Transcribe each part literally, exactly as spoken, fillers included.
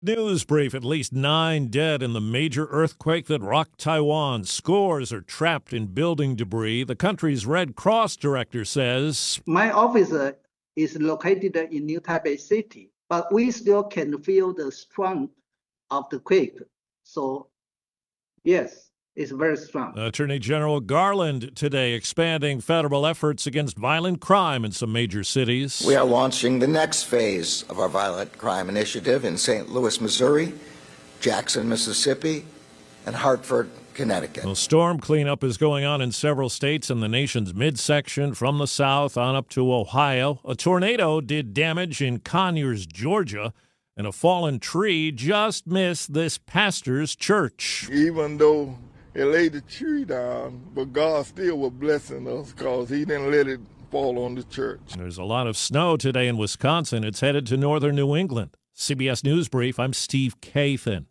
News brief. At least nine dead in the major earthquake that rocked Taiwan. Scores are trapped in building debris. The country's Red Cross director says, My office is located in New Taipei City, but we still can feel the strength of the quake. So, yes, it's very strong. Attorney General Garland today expanding federal efforts against violent crime in some major cities. We are launching the next phase of our violent crime initiative in Saint Louis, Missouri, Jackson, Mississippi, and Hartford, Connecticut. Well, storm cleanup is going on in several states in the nation's midsection, from the south on up to Ohio. A tornado did damage in Conyers, Georgia, and a fallen tree just missed this pastor's church. Even though it laid the tree down, but God still was blessing us because he didn't let it fall on the church. There's a lot of snow today in Wisconsin. It's headed to northern New England. C B S News Brief, I'm Steve Kathan.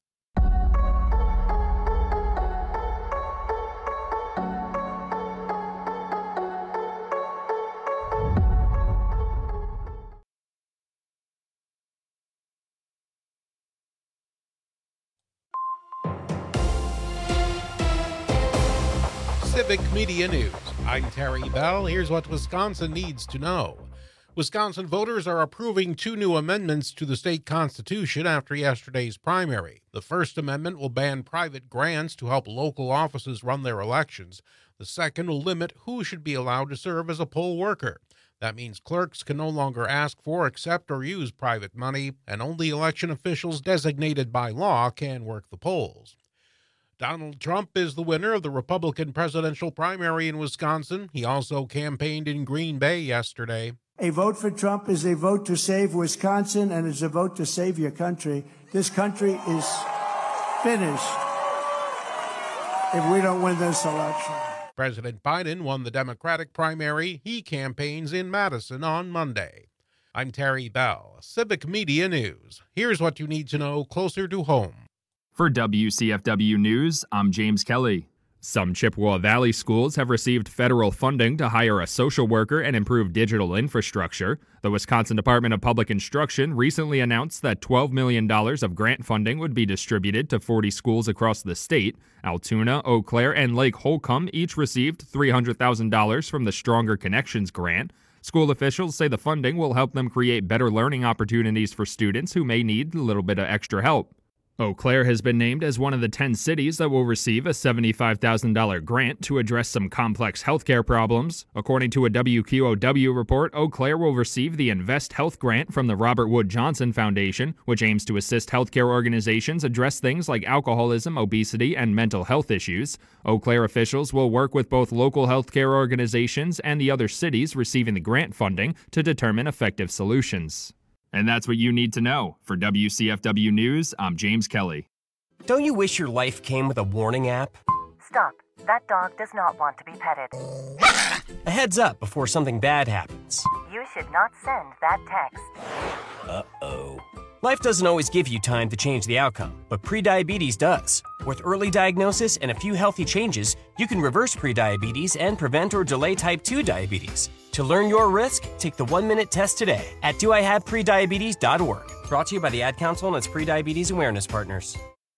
Civic Media News. I'm Terry Bell. Here's what Wisconsin needs to know. Wisconsin voters are approving two new amendments to the state constitution after yesterday's primary. The First Amendment will ban private grants to help local offices run their elections. The second will limit who should be allowed to serve as a poll worker. That means clerks can no longer ask for, accept, or use private money, and only election officials designated by law can work the polls. Donald Trump is the winner of the Republican presidential primary in Wisconsin. He also campaigned in Green Bay yesterday. A vote for Trump is a vote to save Wisconsin, and it's a vote to save your country. This country is finished if we don't win this election. President Biden won the Democratic primary. He campaigns in Madison on Monday. I'm Terry Bell, Civic Media News. Here's what you need to know closer to home. For W C F W News, I'm James Kelly. Some Chippewa Valley schools have received federal funding to hire a social worker and improve digital infrastructure. The Wisconsin Department of Public Instruction recently announced that twelve million dollars of grant funding would be distributed to forty schools across the state. Altoona, Eau Claire, and Lake Holcomb each received three hundred thousand dollars from the Stronger Connections grant. School officials say the funding will help them create better learning opportunities for students who may need a little bit of extra help. Eau Claire has been named as one of the ten cities that will receive a seventy-five thousand dollars grant to address some complex healthcare problems. According to a W Q O W report, Eau Claire will receive the Invest Health grant from the Robert Wood Johnson Foundation, which aims to assist healthcare organizations address things like alcoholism, obesity, and mental health issues. Eau Claire officials will work with both local healthcare organizations and the other cities receiving the grant funding to determine effective solutions. And that's what you need to know. For W C F W News, I'm James Kelly. Don't you wish your life came with a warning app? Stop. That dog does not want to be petted. A heads up before something bad happens. You should not send that text. Uh-oh. Life doesn't always give you time to change the outcome, but prediabetes does. With early diagnosis and a few healthy changes, you can reverse prediabetes and prevent or delay type two diabetes. To learn your risk, take the one-minute test today at do I have prediabetes dot org. Brought to you by the Ad Council and its prediabetes awareness partners.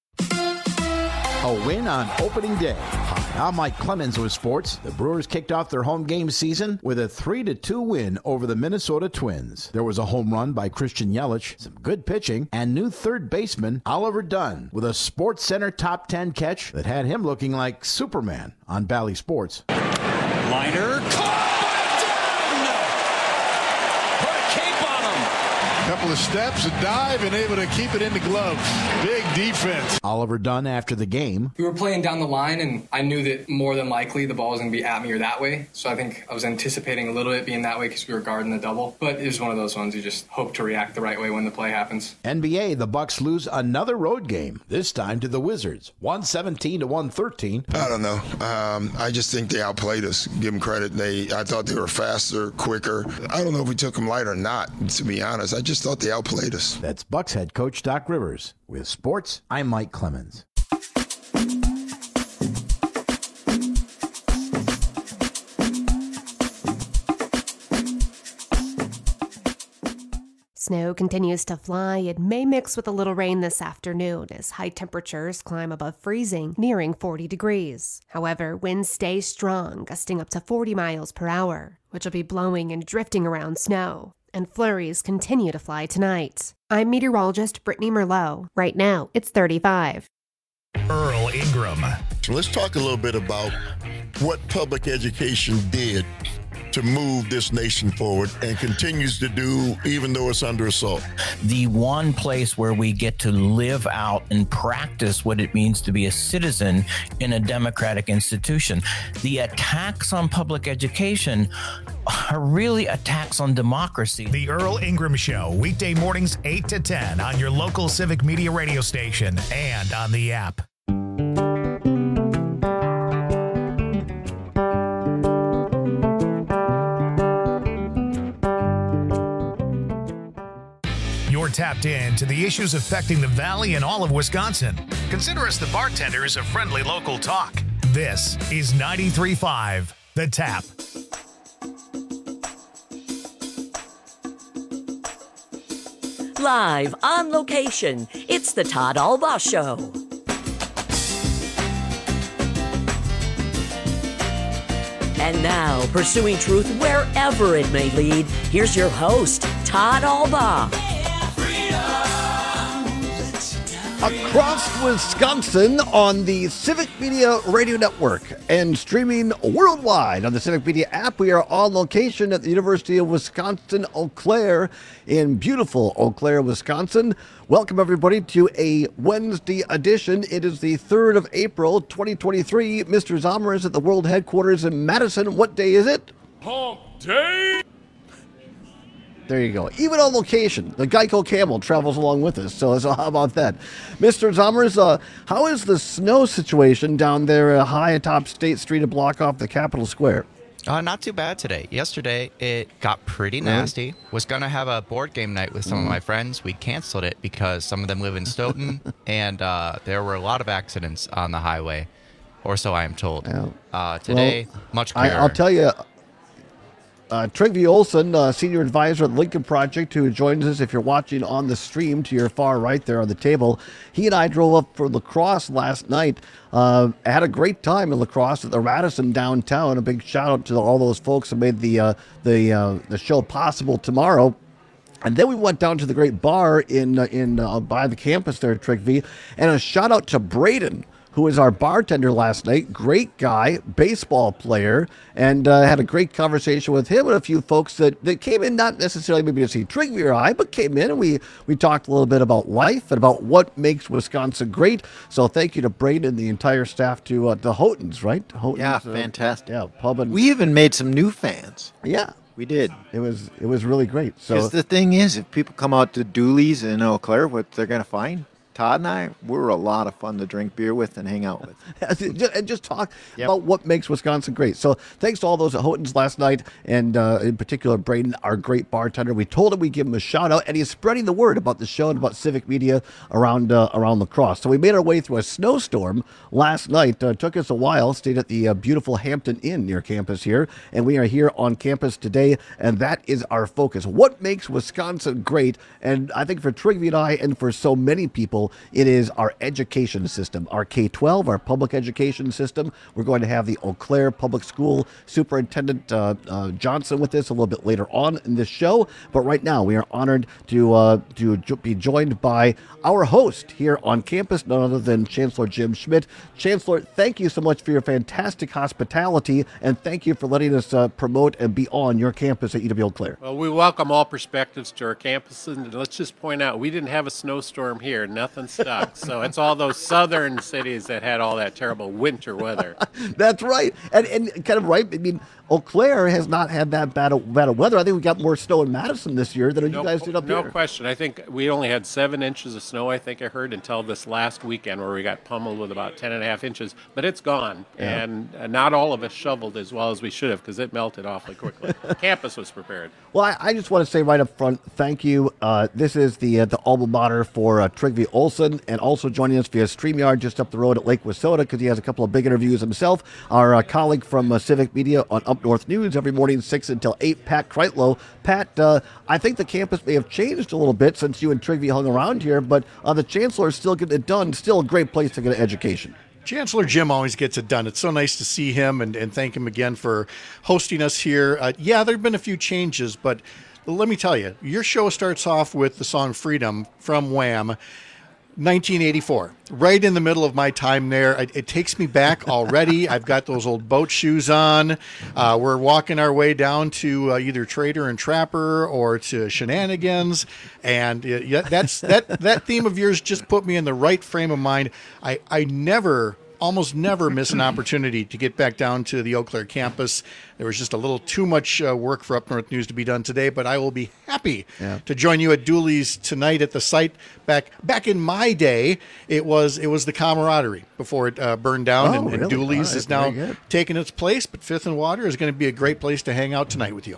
A win on opening day. Hi, I'm Mike Clemens with sports. The Brewers kicked off their home game season with a three to two win over the Minnesota Twins. There was a home run by Christian Yelich, some good pitching, and new third baseman Oliver Dunn with a Sports Center top ten catch that had him looking like Superman on Bally Sports. Liner, caught by Dunn! Put a cape on him! Couple of steps, a dive, and able to keep it in the gloves. Big defense. Oliver Dunn after the game. We were playing down the line, and I knew that more than likely the ball was going to be at me or that way. So I think I was anticipating a little bit being that way because we were guarding the double. But it was one of those ones you just hope to react the right way when the play happens. N B A, the Bucks lose another road game, this time to the Wizards. one seventeen to one thirteen. I don't know. Um, I just think they outplayed us. Give them credit. They, I thought they were faster, quicker. I don't know if we took them light or not, to be honest. I just thought they outplayed us. That's Bucks head coach Doc Rivers. With sports, I'm Mike Clemens. Snow continues to fly and may mix with a little rain this afternoon as high temperatures climb above freezing, nearing forty degrees. However, winds stay strong, gusting up to forty miles per hour, which will be blowing and drifting around snow. And flurries continue to fly tonight. I'm meteorologist Brittany Merlot. Right now, it's thirty-five. Earl Ingram. So let's talk a little bit about what public education did to move this nation forward and continues to do even though it's under assault. The one place where we get to live out and practice what it means to be a citizen in a democratic institution. The attacks on public education are really attacks on democracy. The Earl Ingram Show, weekday mornings eight to ten on your local civic media radio station and on the app. You're tapped in to the issues affecting the Valley and all of Wisconsin. Consider us the bartenders of friendly local talk. This is ninety-three point five The Tap. Live on location, it's the Todd Albaugh Show. And now, pursuing truth wherever it may lead, here's your host, Todd Albaugh. Across Wisconsin on the Civic Media Radio Network and streaming worldwide on the Civic Media app. We are on location at the University of Wisconsin-Eau Claire in beautiful Eau Claire, Wisconsin. Welcome, everybody, to a Wednesday edition. It is the third of April, twenty twenty-three. Mister Zomer is at the World Headquarters in Madison. What day is it? Hump Day! There you go. Even on location, the Geico Camel travels along with us. So, so how about that? Mister Zomers, uh, how is the snow situation down there uh, high atop State Street to block off the Capitol Square? Uh, not too bad today. Yesterday, it got pretty nasty. Mm-hmm. Was going to have a board game night with some mm-hmm. of my friends. We canceled it because some of them live in Stoughton, and uh, there were a lot of accidents on the highway, or so I am told. Yeah. Uh, today, well, much clearer. I, I'll tell you, Uh, Trygve Olsen, uh, senior advisor at the Lincoln Project, who joins us if you're watching on the stream to your far right there on the table. He and I drove up for La Crosse last night. Uh, had a great time in La Crosse at the Radisson downtown. A big shout out to all those folks who made the uh, the uh, the show possible tomorrow. And then we went down to the great bar in uh, in uh, by the campus there at Trygve, and a shout out to Braden, who was our bartender last night. Great guy, baseball player, and uh, had a great conversation with him and a few folks that, that came in, not necessarily maybe to see Trygve or I, but came in and we, we talked a little bit about life and about what makes Wisconsin great. So thank you to Braden and the entire staff, to uh, the Houghton's, right? Houghton's, yeah, uh, fantastic. Yeah, pub and, we even made some new fans. Yeah. We did. It was it was really great. So because the thing is, if people come out to Dooley's in Eau Claire, what they're going to find? Todd and I, we're a lot of fun to drink beer with and hang out with. And just talk yep. about what makes Wisconsin great. So thanks to all those at Houghton's last night, and uh, in particular, Braden, our great bartender. We told him we'd give him a shout out, and he's spreading the word about the show and about civic media around uh, around La Crosse. So we made our way through a snowstorm last night. Uh, took us a while, stayed at the uh, beautiful Hampton Inn near campus here, and we are here on campus today, and that is our focus. What makes Wisconsin great? And I think for Trygve and I, and for so many people, it is our education system, our K twelve, our public education system. We're going to have the Eau Claire Public School Superintendent uh, uh, Johnson with us a little bit later on in this show. But right now, we are honored to uh, to jo- be joined by our host here on campus, none other than Chancellor Jim Schmidt. Chancellor, thank you so much for your fantastic hospitality, and thank you for letting us uh, promote and be on your campus at U W Eau Claire. Well, we welcome all perspectives to our campuses, and let's just point out, we didn't have a snowstorm here. Nothing stuck. So it's all those southern cities that had all that terrible winter weather. That's right. And and kind of right. I mean, Eau Claire has not had that bad of, bad of weather. I think we got more snow in Madison this year than no, you guys did up no here. No question. I think we only had seven inches of snow, I think I heard, until this last weekend where we got pummeled with about ten and a half inches. But it's gone. Yeah. And uh, not all of us shoveled as well as we should have because it melted awfully quickly. Campus was prepared. Well, I, I just want to say right up front, thank you. Uh, this is the uh, the alma mater for uh, Trygve Olson, and also joining us via StreamYard just up the road at Lake Wissota because he has a couple of big interviews himself. Our uh, colleague from uh, Civic Media on Up North News every morning, six until eight, Pat Kreitlow. Pat, uh, I think the campus may have changed a little bit since you and Trigby hung around here, but uh, the Chancellor is still getting it done. Still a great place to get an education. Chancellor Jim always gets it done. It's so nice to see him and, and thank him again for hosting us here. Uh, yeah, there have been a few changes, but let me tell you, your show starts off with the song Freedom from Wham, nineteen eighty-four, right in the middle of my time there. It, it takes me back already. I've got those old boat shoes on. Uh, we're walking our way down to uh, either Trader and Trapper or to Shenanigans. And uh, yeah, that's that, that theme of yours just put me in the right frame of mind. I, I never... almost never miss an opportunity to get back down to the Eau Claire campus. There was just a little too much uh, work for Up North News to be done today, but I will be happy yeah. to join you at Dooley's tonight at the site. Back back in my day, it was it was the Camaraderie before it uh, burned down, oh, and, and really? Dooley's right, is now taking its place. But Fifth and Water is going to be a great place to hang out tonight with you.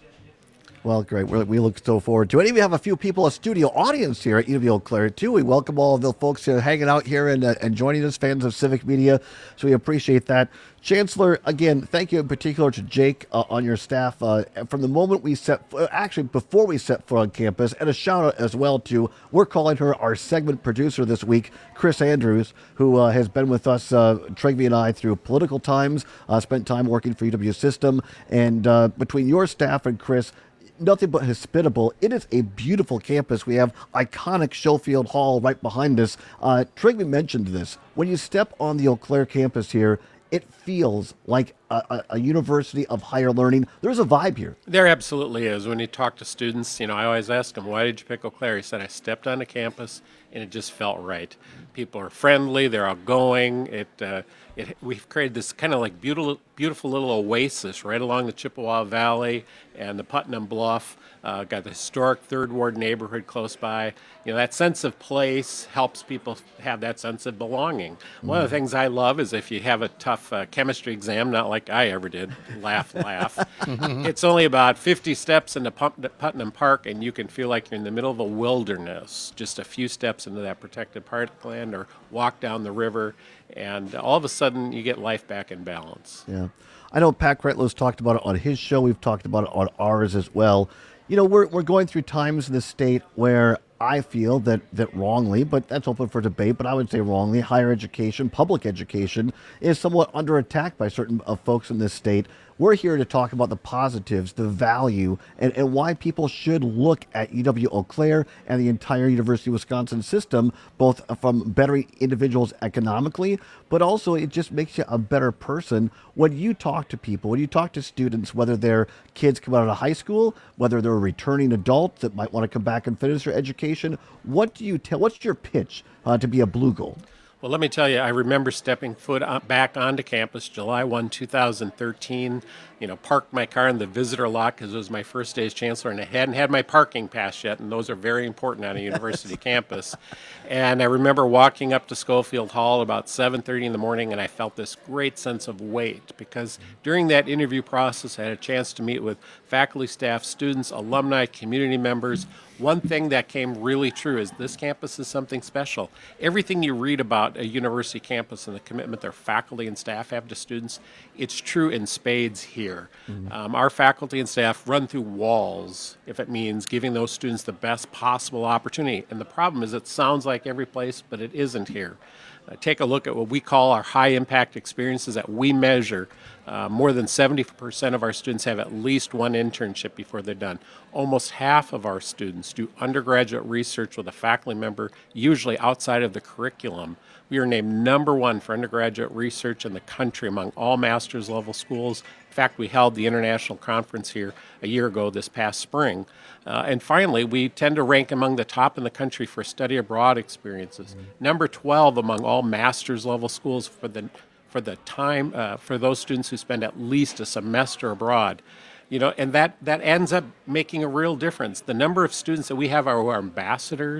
Well, great. We're, we look so forward to it. And we have a few people, a studio audience here at U W Eau Claire, too. We welcome all of the folks who are hanging out here and, uh, and joining us, fans of Civic Media. So we appreciate that. Chancellor, again, thank you in particular to Jake uh, on your staff. Uh, from the moment we set, actually before we set foot on campus, and a shout out as well to, we're calling her our segment producer this week, Chris Andrews, who uh, has been with us, uh, Trigby and I, through political times, uh, spent time working for U W System. And uh, between your staff and Chris, nothing but hospitable. It is a beautiful campus. We have iconic Schofield Hall right behind us. Uh, Trigby mentioned this. When you step on the Eau Claire campus here, it feels like a, a, a university of higher learning. There's a vibe here. There absolutely is. When you talk to students, you know, I always ask them, why did you pick Eau Claire? He said, I stepped onto campus and it just felt right. People are friendly. They're outgoing. It, uh, it, we've created this kind of like beautiful, beautiful little oasis right along the Chippewa Valley and the Putnam Bluff. Uh, got the historic Third Ward neighborhood close by. You know, that sense of place helps people have that sense of belonging. Mm. One of the things I love is if you have a tough uh, chemistry exam, not like I ever did, laugh, laugh. It's only about fifty steps into Putnam Park, and you can feel like you're in the middle of a wilderness, just a few steps into that protected parkland, or walk down the river, and all of a sudden you get life back in balance. Yeah. I know Pat Kretlow's talked about it on his show. We've talked about it on ours as well. You know, we're we're going through times in the state where I feel that, that wrongly, but that's open for debate, but I would say wrongly, higher education, public education is somewhat under attack by certain uh, folks in this state. We're here to talk about the positives, the value, and, and why people should look at U W Eau Claire and the entire University of Wisconsin system, both from bettering individuals economically, but also it just makes you a better person when you talk to people, when you talk to students, whether they're kids come out of high school, whether they're a returning adult that might want to come back and finish their education. What do you tell, what's your pitch uh, to be a Blue Gold? Well, let me tell you, I remember stepping foot on, back onto campus July first, two thousand thirteen, you know, parked my car in the visitor lot because it was my first day as chancellor, and I hadn't had my parking pass yet, and those are very important on a university campus. And I remember walking up to Schofield Hall about seven thirty in the morning, and I felt this great sense of weight because during that interview process, I had a chance to meet with faculty, staff, students, alumni, community members. One thing that came really true is this campus is something special. Everything you read about a university campus and the commitment their faculty and staff have to students, it's true in spades here. Mm-hmm. Um, our faculty and staff run through walls if it means giving those students the best possible opportunity. And the problem is it sounds like every place, but it isn't here. Uh, take a look at what we call our high-impact experiences that we measure. Uh, more than seventy percent of our students have at least one internship before they're done. Almost half of our students do undergraduate research with a faculty member, usually outside of the curriculum. We are named number one for undergraduate research in the country among all master's level schools. In fact, we held the international conference here a year ago this past spring. Uh, and finally, we tend to rank among the top in the country for study abroad experiences. Mm-hmm. Number twelve among all master's level schools for the for the time uh, for those students who spend at least a semester abroad. You know, and that, that ends up making a real difference. The number of students that we have are, who are ambassadors,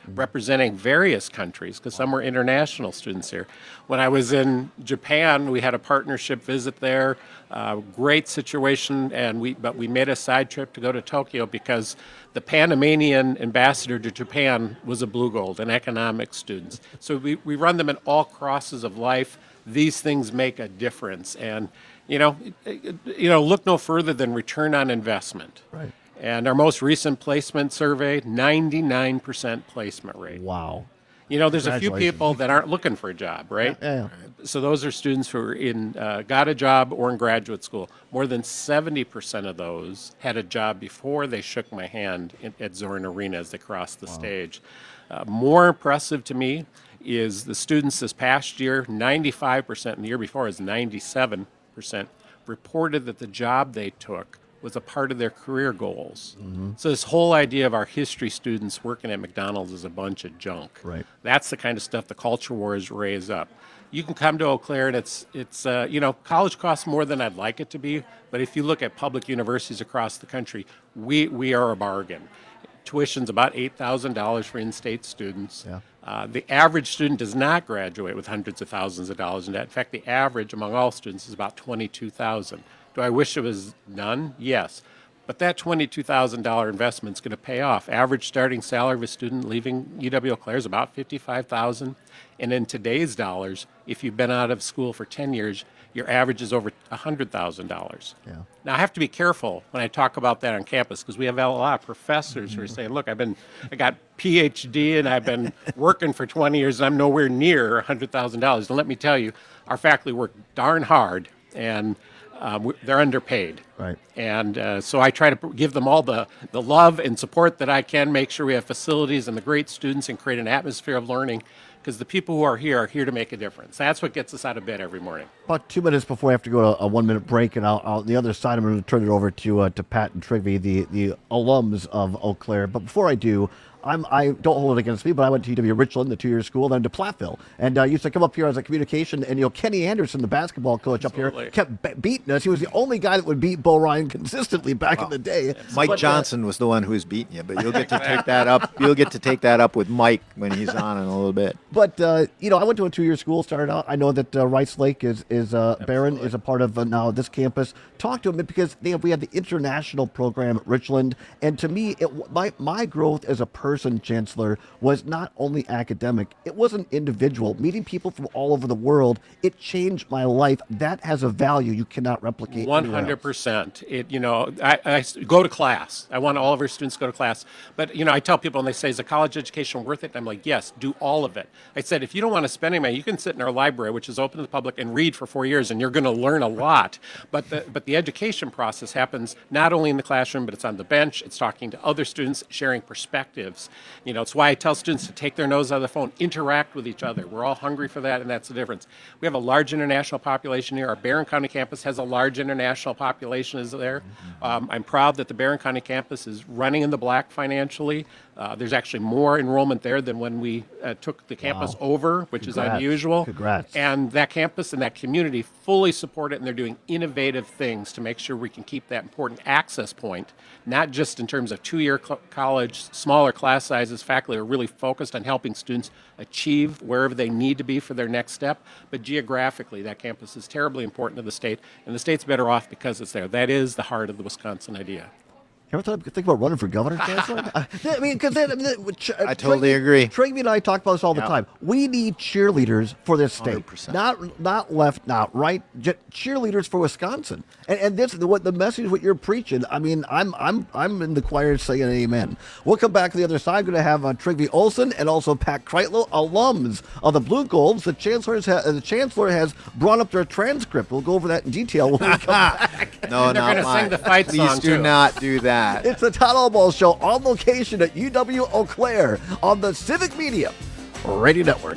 representing various countries, because some were international students here. When I was in Japan, we had a partnership visit there, uh, great situation, and we but we made a side trip to go to Tokyo because the Panamanian ambassador to Japan was a Blue Gold, an economics student. So we, we run them in all crosses of life. These things make a difference, and you know, you know, look no further than return on investment. Right. And our most recent placement survey, ninety-nine percent placement rate. Wow. You know, there's a few people that aren't looking for a job, right? Yeah, yeah. So those are students who are in, uh, got a job or in graduate school. More than seventy percent of those had a job before they shook my hand in, at Zorin Arena as they crossed the wow. stage. Uh, more impressive to me is the students this past year, ninety-five percent, and the year before is ninety-seven percent, reported that the job they took was a part of their career goals. Mm-hmm. So this whole idea of our history students working at McDonald's is a bunch of junk. Right. That's the kind of stuff the culture wars raise up. You can come to Eau Claire and it's, it's uh, you know, college costs more than I'd like it to be, but if you look at public universities across the country, we, we are a bargain. Tuition's about eight thousand dollars for in-state students. Yeah. Uh, the average student does not graduate with hundreds of thousands of dollars in debt. In fact, the average among all students is about twenty-two thousand dollars. Do I wish it was none? Yes. But that twenty-two thousand dollars investment is going to pay off. Average starting salary of a student leaving U W-Eau Claire is about fifty-five thousand dollars. And in today's dollars, if you've been out of school for ten years, your average is over one hundred thousand dollars. Yeah. Now, I have to be careful when I talk about that on campus because we have a lot of professors mm-hmm. who are saying, look, I've been, I got P H D and I've been working for twenty years and I'm nowhere near one hundred thousand dollars. And let me tell you, our faculty work darn hard and Um, they're underpaid. Right. And uh, so I try to give them all the, the love and support that I can, make sure we have facilities and the great students and create an atmosphere of learning because the people who are here are here to make a difference. That's what gets us out of bed every morning. About two minutes before I have to go to a one-minute break, and I'll, I'll, on the other side, I'm going to turn it over to uh, to Pat and Trigby, the, the alums of Eau Claire. But before I do, I'm, I don't hold it against me, but I went to U W Richland, the two-year school, then to Platteville, and uh, used to come up here as a communication. And you know, Kenny Anderson, the basketball coach Absolutely. up here, kept be- beating us. He was the only guy that would beat Bo Ryan consistently back wow. in the day. Mike but, Johnson uh, was the one who was beating you, but you'll get to take that up. You'll get to take that up with Mike when he's on in a little bit. But uh, you know, I went to a two-year school. Started out. I know that uh, Rice Lake is is uh, Barron is a part of uh, now this campus. Talk to him because they, we had the international program at Richland, and to me, it, my my growth as a person, Chancellor, was not only academic, it was an individual. Meeting people from all over the world, it changed my life. That has a value you cannot replicate. one hundred percent. It, you know, I, I go to class. I want all of our students to go to class. But, you know, I tell people, and they say, is a college education worth it? And I'm like, yes, do all of it. I said, if you don't want to spend any money, you can sit in our library, which is open to the public, and read for four years, and you're going to learn a lot. But the, but the education process happens not only in the classroom, but it's on the bench. It's talking to other students, sharing perspectives. You know, it's why I tell students to take their nose out of the phone, interact with each other. We're all hungry for that, and that's the difference. We have a large international population here. Our Barron County campus has a large international population is there. Um, I'm proud that the Barron County campus is running in the black financially. Uh, there's actually more enrollment there than when we uh, took the campus wow. over, which Congrats. is unusual. Congrats. And that campus and that community fully support it, and they're doing innovative things to make sure we can keep that important access point, not just in terms of two-year cl- college, smaller class sizes. Faculty are really focused on helping students achieve wherever they need to be for their next step, but geographically, that campus is terribly important to the state, and the state's better off because it's there. That is the heart of the Wisconsin idea. You ever thought, think about running for governor, Chancellor? I mean, because I, mean, I totally Trigby, agree. Trigby and I talk about this all the yep. time. We need cheerleaders for this state, one hundred percent. not not left, not right. Just cheerleaders for Wisconsin. And, and this, what the message, what you're preaching. I mean, I'm I'm I'm in the choir saying amen. We'll come back to the other side. I'm going to have uh, Trigby Olson and also Pat Kreitlow, alums of the Blue Golds. The chancellor has the chancellor has brought up their transcript. We'll go over that in detail when we come back. No, They're not going to mine. sing the fight Please song do too. not do that. It's the Todd Allball Show on location at U W-Eau Claire on the Civic Media Radio Network.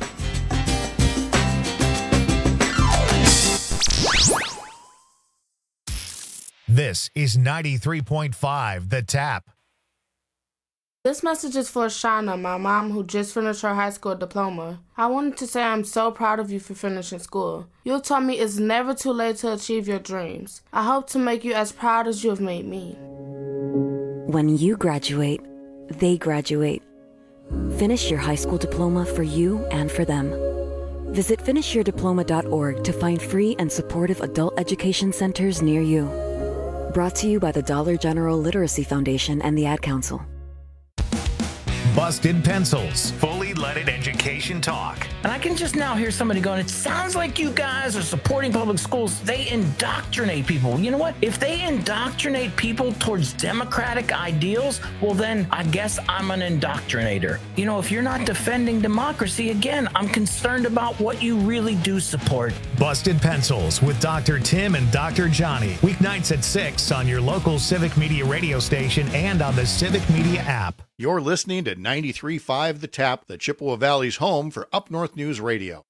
This is ninety-three point five The Tap. This message is for Shauna, my mom who just finished her high school diploma. I wanted to say I'm so proud of you for finishing school. You taught me it's never too late to achieve your dreams. I hope to make you as proud as you have made me. When you graduate, they graduate. Finish your high school diploma for you and for them. Visit finish your diploma dot org to find free and supportive adult education centers near you. Brought to you by the Dollar General Literacy Foundation and the Ad Council. Busted Pencils, fully leaded education talk. And I can just now hear somebody going, it sounds like you guys are supporting public schools. They indoctrinate people. You know what? If they indoctrinate people towards democratic ideals, well, then I guess I'm an indoctrinator. You know, if you're not defending democracy, again, I'm concerned about what you really do support. Busted Pencils with Doctor Tim and Doctor Johnny. Weeknights at six on your local Civic Media radio station and on the Civic Media app. You're listening to ninety-three point five The Tap, the Chippewa Valley's home for Up North News Radio.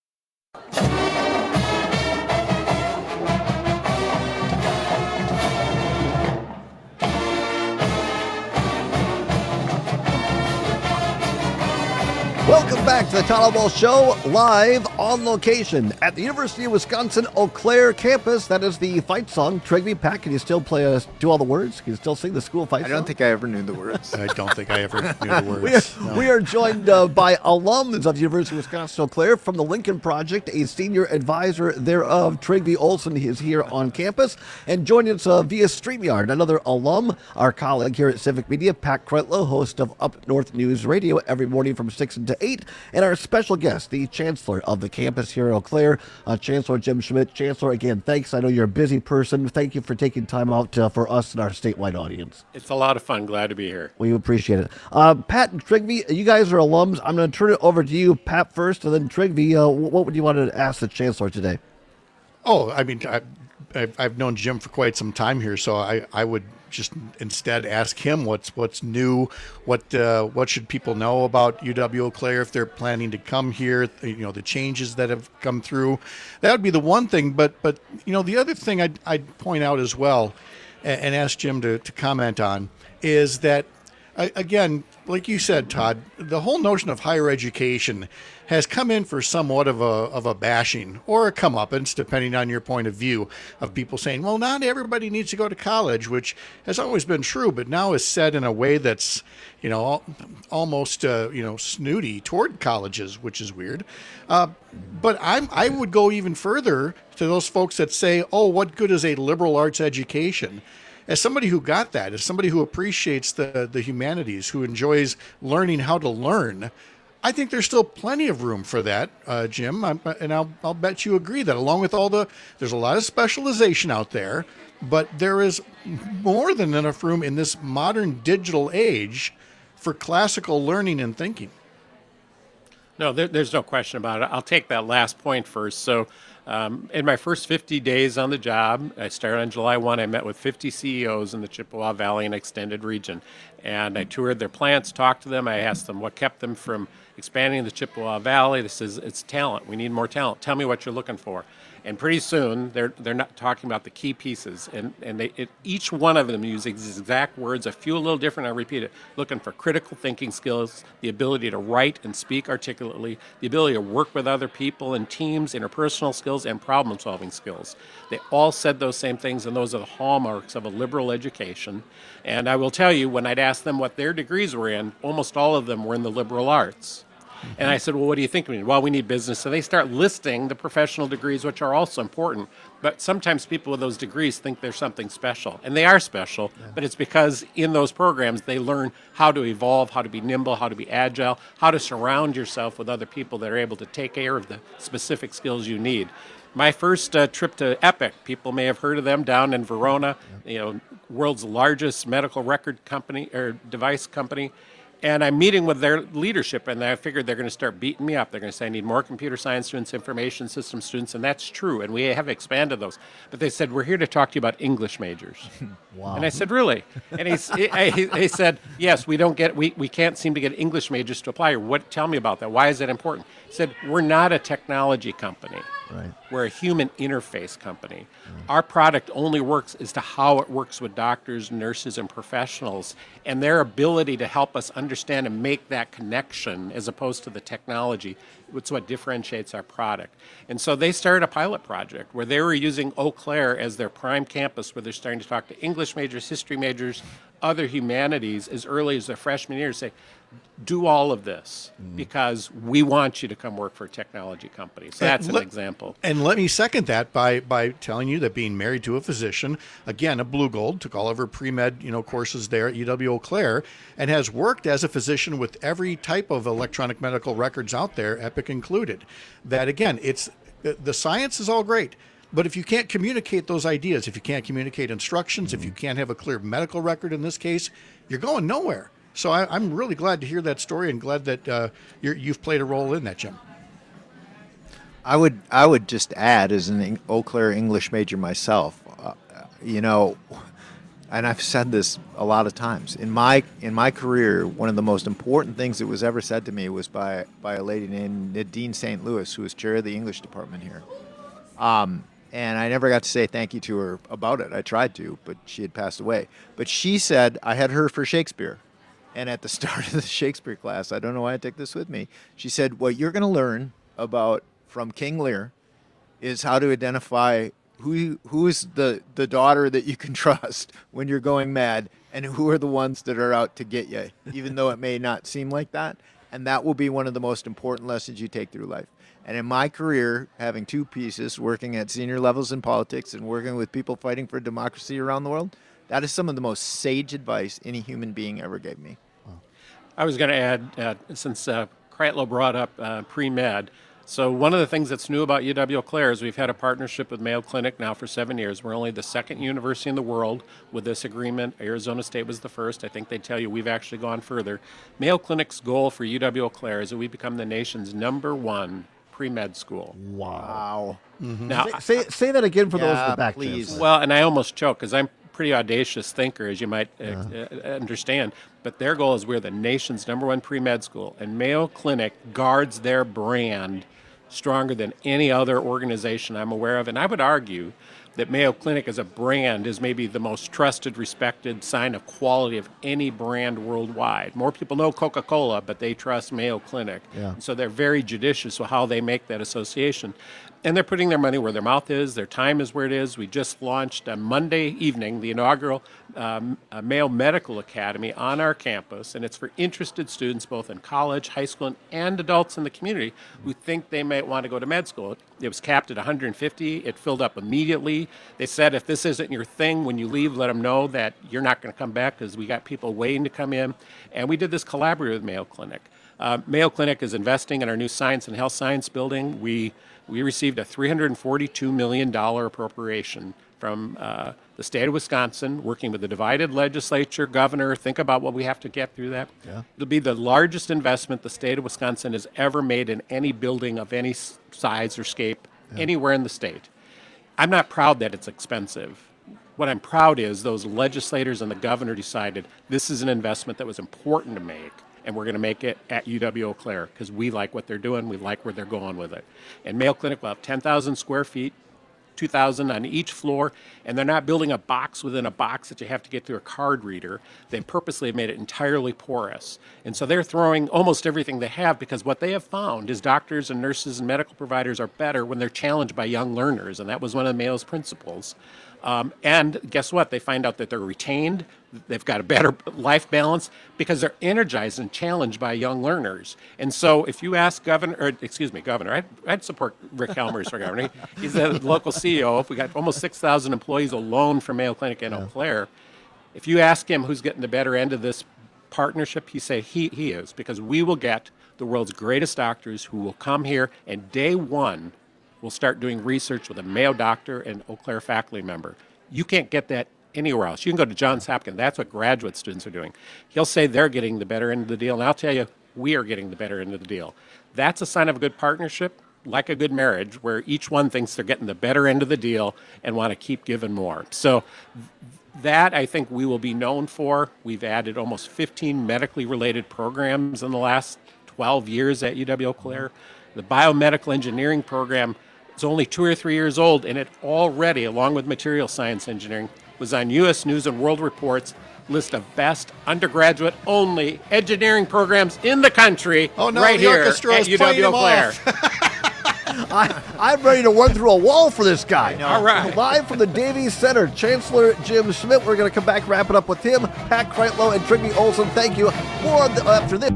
Welcome back to the Todd Ball Show, live on location at the University of Wisconsin Eau Claire campus. That is the fight song. Trigby, Pat, can you still play, uh, do all the words? Can you still sing the school fight I song? don't think I ever knew the words. I don't think I ever knew the words. we, are, No. we are joined uh, by alums of the University of Wisconsin Eau Claire from the Lincoln Project, a senior advisor thereof. Trigby Olson is here on campus, and joining us uh, via StreamYard, another alum, our colleague here at Civic Media, Pat Kretlow, host of Up North News Radio every morning from six to eight, and our special guest, the Chancellor of the campus here at Eau Claire, uh, Chancellor Jim Schmidt. Chancellor, again, thanks. I know you're a busy person. Thank you for taking time out uh, for us and our statewide audience. It's a lot of fun. Glad to be here. We appreciate it. Uh, Pat and Trigby, you guys are alums. I'm going to turn it over to you, Pat, first, and then Trigby. Uh, what would you want to ask the Chancellor today? Oh, I mean, I, I've, I've known Jim for quite some time here, so I, I would just instead ask him what's what's new, what uh, what should people know about U W Eau Claire if they're planning to come here, you know, the changes that have come through. That would be the one thing, but but you know, the other thing I'd, I'd point out as well and, and ask Jim to, to comment on is that, again, like you said, Todd, the whole notion of higher education has come in for somewhat of a of a bashing or a comeuppance, depending on your point of view, of people saying, well, not everybody needs to go to college, which has always been true, but now is said in a way that's, you know, al- almost, uh, you know, snooty toward colleges, which is weird. Uh, but I'm, I would go even further to those folks that say, oh, what good is a liberal arts education? As somebody who got that, as somebody who appreciates the, the humanities, who enjoys learning how to learn, I think there's still plenty of room for that, uh, Jim. I'm, and I'll, I'll bet you agree that along with all the, there's a lot of specialization out there, but there is more than enough room in this modern digital age for classical learning and thinking. No, there, there's no question about it. I'll take that last point first. So um, in my first fifty days on the job, I started on July first, I met with fifty C E Os in the Chippewa Valley and extended region. And I toured their plants, talked to them. I asked them what kept them from expanding the Chippewa Valley. This is, it's talent. We need more talent. Tell me what you're looking for. And pretty soon, they're they're not talking about the key pieces. And, and they it, each one of them uses these exact words, a few a little different, I repeat it, looking for critical thinking skills, the ability to write and speak articulately, the ability to work with other people and teams, interpersonal skills, and problem-solving skills. They all said those same things, and those are the hallmarks of a liberal education. And I will tell you, when I'd ask them what their degrees were in, almost all of them were in the liberal arts. And I said, well, what do you think we need? Well, we need business. So they start listing the professional degrees, which are also important. But sometimes people with those degrees think they're something special. And they are special, yeah. But it's because in those programs they learn how to evolve, how to be nimble, how to be agile, how to surround yourself with other people that are able to take care of the specific skills you need. My first uh, trip to Epic, people may have heard of them down in Verona, yeah. You know, world's largest medical record company or device company. And I'm meeting with their leadership, and I figured they're going to start beating me up. They're going to say, I need more computer science students, information systems students, and that's true, and we have expanded those. But they said, we're here to talk to you about English majors. Wow. And I said, really? And he, he, he said, yes, we don't get, we, we can't seem to get English majors to apply. What? Tell me about that. Why is that important? He said, we're not a technology company. Right. We're a human interface company. Right. Our product only works as to how it works with doctors, nurses, and professionals, and their ability to help us understand and make that connection as opposed to the technology. It's what differentiates our product. And so they started a pilot project where they were using Eau Claire as their prime campus, where they're starting to talk to English majors, history majors, other humanities as early as their freshman year, say, do all of this Mm. because we want you to come work for a technology company. So that's And an let- example. And let me second that by by telling you that being married to a physician, again, a Blue Gold, took all of her pre-med, you know, courses there at U W Eau Claire, and has worked as a physician with every type of electronic medical records out there, Epic included. That again, it's the, the science is all great. But if you can't communicate those ideas, if you can't communicate instructions, if you can't have a clear medical record in this case, you're going nowhere. So I, I'm really glad to hear that story and glad that uh, you're, you've played a role in that, Jim. I would I would just add, as an Eau Claire English major myself, uh, you know, and I've said this a lot of times in my in my career. One of the most important things that was ever said to me was by by a lady named Nadine Saint Louis, who was chair of the English department here. Um, and I never got to say thank you to her about it. I tried to, but she had passed away. But she said, I had her for Shakespeare. And at the start of the Shakespeare class, I don't know why I take this with me, she said, what you're going to learn about from King Lear is how to identify who who is the, the daughter that you can trust when you're going mad and who are the ones that are out to get you, even though it may not seem like that. And that will be one of the most important lessons you take through life. And in my career, having two pieces, working at senior levels in politics and working with people fighting for democracy around the world, that is some of the most sage advice any human being ever gave me. I was going to add, uh, since uh, Kreitlow brought up uh, pre-med, so one of the things that's new about U W Eau Claire is we've had a partnership with Mayo Clinic now for seven years. We're only the second university in the world with this agreement. Arizona State was the first. I think they tell you we've actually gone further. Mayo Clinic's goal for U W Eau Claire is that we become the nation's number one pre-med school. Wow. Mm-hmm. Now, say, say say that again for those in Yeah, the back. please. Jeff. Well, and I almost choke because I'm a pretty audacious thinker, as you might uh, uh, understand. But their goal is we're the nation's number one pre-med school, and Mayo Clinic guards their brand stronger than any other organization I'm aware of. And I would argue that Mayo Clinic as a brand is maybe the most trusted, respected sign of quality of any brand worldwide. More people know Coca-Cola, but they trust Mayo Clinic. Yeah. So they're very judicious with how they make that association. And they're putting their money where their mouth is. Their time is where it is. We just launched on Monday evening the inaugural um, uh, Mayo Medical Academy on our campus, and it's for interested students both in college, high school, and adults in the community who think they might want to go to med school. It was capped at one hundred fifty. It filled up immediately. They said if this isn't your thing, when you leave, let them know that you're not going to come back because we got people waiting to come in. And we did this collaboratively with Mayo Clinic. Uh, Mayo Clinic is investing in our new science and health science building. We we received a three hundred forty-two million dollars appropriation from uh, the state of Wisconsin, working with the divided legislature, governor. Think about what we have to get through that. Yeah. It'll be the largest investment the state of Wisconsin has ever made in any building of any s- size or scape anywhere in the state. I'm not proud that it's expensive. What I'm proud is those legislators and the governor decided this is an investment that was important to make, and we're going to make it at U W Eau Claire because we like what they're doing, we like where they're going with it. And Mayo Clinic will have ten thousand square feet, two thousand on each floor, and they're not building a box within a box that you have to get through a card reader. They purposely have made it entirely porous. And so they're throwing almost everything they have because what they have found is doctors and nurses and medical providers are better when they're challenged by young learners, and that was one of Mayo's principles. Um, and guess what? They find out that they're retained, they've got a better life balance because they're energized and challenged by young learners. And so if you ask Governor, or excuse me, Governor, I'd, I'd support Rick Helmers for governor. He's the local C E O. We got almost six thousand employees alone from Mayo Clinic in Eau Claire. If you ask him who's getting the better end of this partnership, he say he, he is, because we will get the world's greatest doctors who will come here, and day one we'll start doing research with a Mayo doctor and Eau Claire faculty member. You can't get that anywhere else. You can go to Johns Hopkins. That's what graduate students are doing. He'll say they're getting the better end of the deal, and I'll tell you, we are getting the better end of the deal. That's a sign of a good partnership, like a good marriage, where each one thinks they're getting the better end of the deal and want to keep giving more. So that I think we will be known for. We've added almost fifteen medically related programs in the last twelve years at U W Eau Claire. The biomedical engineering program is only two or three years old, and it already, along with material science engineering, was on U S News and World Report's list of best undergraduate-only engineering programs in the country. Oh, no, right the here orchestra at is U playing W Eau them Claire. off. I, I'm ready to run through a wall for this guy. All right. Live from the Davies Center, Chancellor Jim Schmidt. We're going to come back, wrap it up with him, Pat Kreitlow, and Trygve Olsen. Thank you. More on the, after this.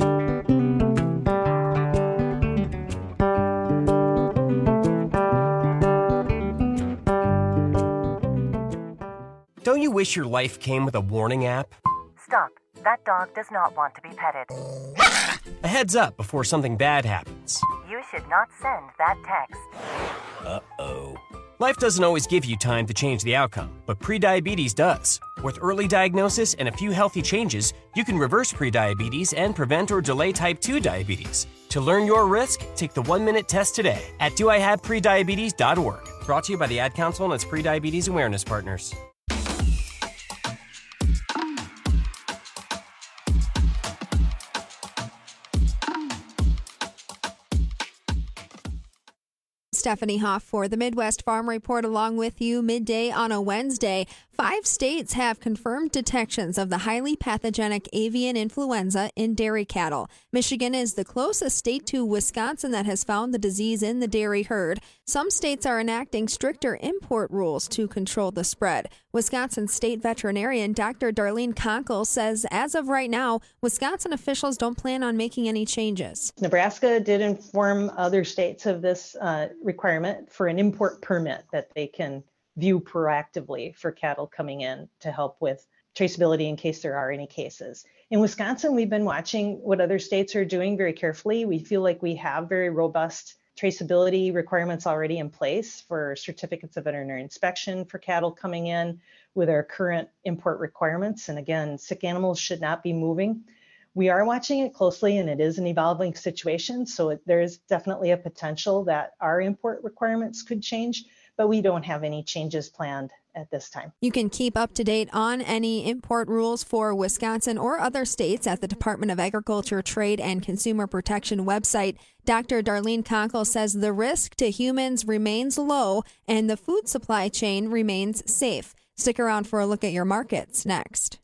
Don't you wish your life came with a warning app? Stop. That dog does not want to be petted. A heads up before something bad happens. You should not send that text. Uh-oh. Life doesn't always give you time to change the outcome, but prediabetes does. With early diagnosis and a few healthy changes, you can reverse prediabetes and prevent or delay type two diabetes. To learn your risk, take the one-minute test today at do I have prediabetes dot org. Brought to you by the Ad Council and its prediabetes awareness partners. Stephanie Hoff for the Midwest Farm Report along with you midday on a Wednesday. Five states have confirmed detections of the highly pathogenic avian influenza in dairy cattle. Michigan is the closest state to Wisconsin that has found the disease in the dairy herd. Some states are enacting stricter import rules to control the spread. Wisconsin state veterinarian Doctor Darlene Konkel says as of right now, Wisconsin officials don't plan on making any changes. Nebraska did inform other states of this uh, requirement for an import permit that they can view proactively for cattle coming in to help with traceability in case there are any cases. In Wisconsin, we've been watching what other states are doing very carefully. We feel like we have very robust traceability requirements already in place for certificates of veterinary inspection for cattle coming in with our current import requirements. And again, sick animals should not be moving. We are watching it closely, and it is an evolving situation. So it, there is definitely a potential that our import requirements could change, but we don't have any changes planned at this time. You can keep up to date on any import rules for Wisconsin or other states at the Department of Agriculture, Trade, and Consumer Protection website. Doctor Darlene Konkel says the risk to humans remains low and the food supply chain remains safe. Stick around for a look at your markets next.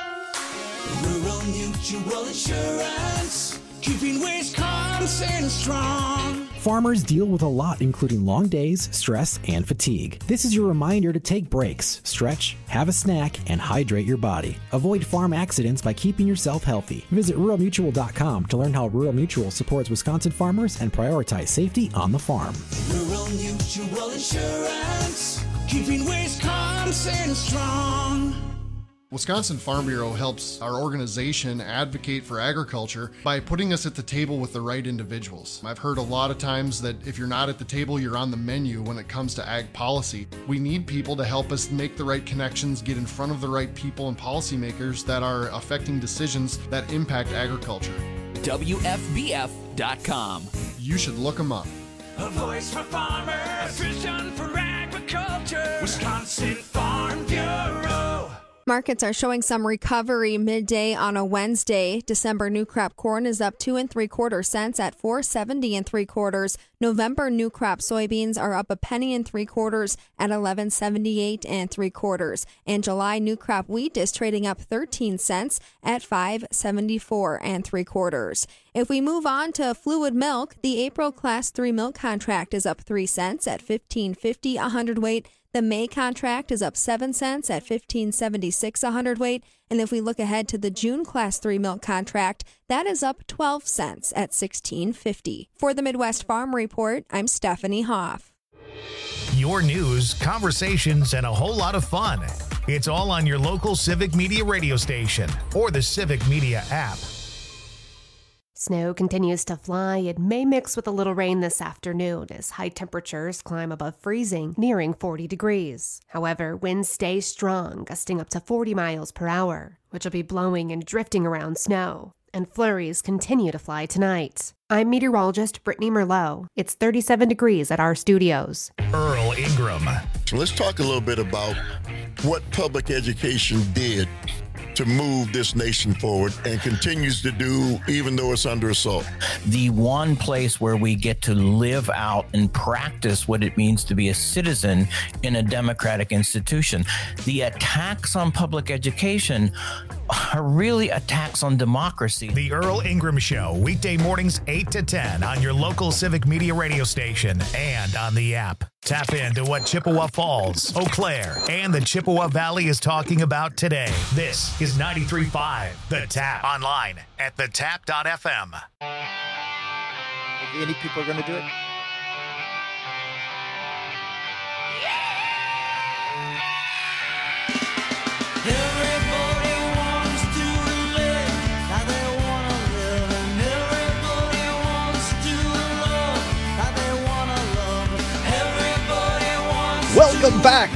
Rural Mutual Insurance, keeping Wisconsin strong. Farmers deal with a lot, including long days, stress, and fatigue. This is your reminder to take breaks, stretch, have a snack, and hydrate your body. Avoid farm accidents by keeping yourself healthy. Visit rural mutual dot com to learn how Rural Mutual supports Wisconsin farmers and prioritize safety on the farm. Rural Mutual Insurance, keeping Wisconsin strong. Wisconsin Farm Bureau helps our organization advocate for agriculture by putting us at the table with the right individuals. I've heard a lot of times that if you're not at the table, you're on the menu when it comes to ag policy. We need people to help us make the right connections, get in front of the right people and policymakers that are affecting decisions that impact agriculture. W F B F dot com. You should look them up. A voice for farmers, a vision for agriculture. Wisconsin Farm Bureau. Markets are showing some recovery midday on a Wednesday. December new crop corn is up two and three quarter cents at four seventy and three quarters. November new crop soybeans are up a penny and three quarters at eleven seventy eight and three quarters. And July new crop wheat is trading up thirteen cents at five seventy four and three quarters. If we move on to fluid milk, the April class three milk contract is up three cents at fifteen fifty a hundredweight. The May contract is up seven cents at fifteen seventy-six a hundredweight. And if we look ahead to the June Class three milk contract, that is up twelve cents at sixteen fifty. For the Midwest Farm Report, I'm Stephanie Hoff. Your news, conversations, and a whole lot of fun. It's all on your local Civic Media radio station or the Civic Media app. Snow continues to fly. It may mix with a little rain this afternoon as high temperatures climb above freezing, nearing forty degrees. However, winds stay strong, gusting up to forty miles per hour, which will be blowing and drifting around snow. And flurries continue to fly tonight. I'm meteorologist Brittany Merlot. It's thirty-seven degrees at our studios. Earl Ingram. So let's talk a little bit about what public education did to move this nation forward and continues to do even though it's under assault. The one place where we get to live out and practice what it means to be a citizen in a democratic institution. The attacks on public education are really attacks on democracy. The Earl Ingram Show, weekday mornings eight to ten on your local Civic Media radio station and on the app. Tap into what Chippewa Falls, Eau Claire, and the Chippewa Valley is talking about today. This is ninety-three point five The Tap. Online at the tap dot f m. Any people are going to do it? Everybody wants to live how they want to live, and everybody wants to love how they want to love. Everybody wants Welcome to back.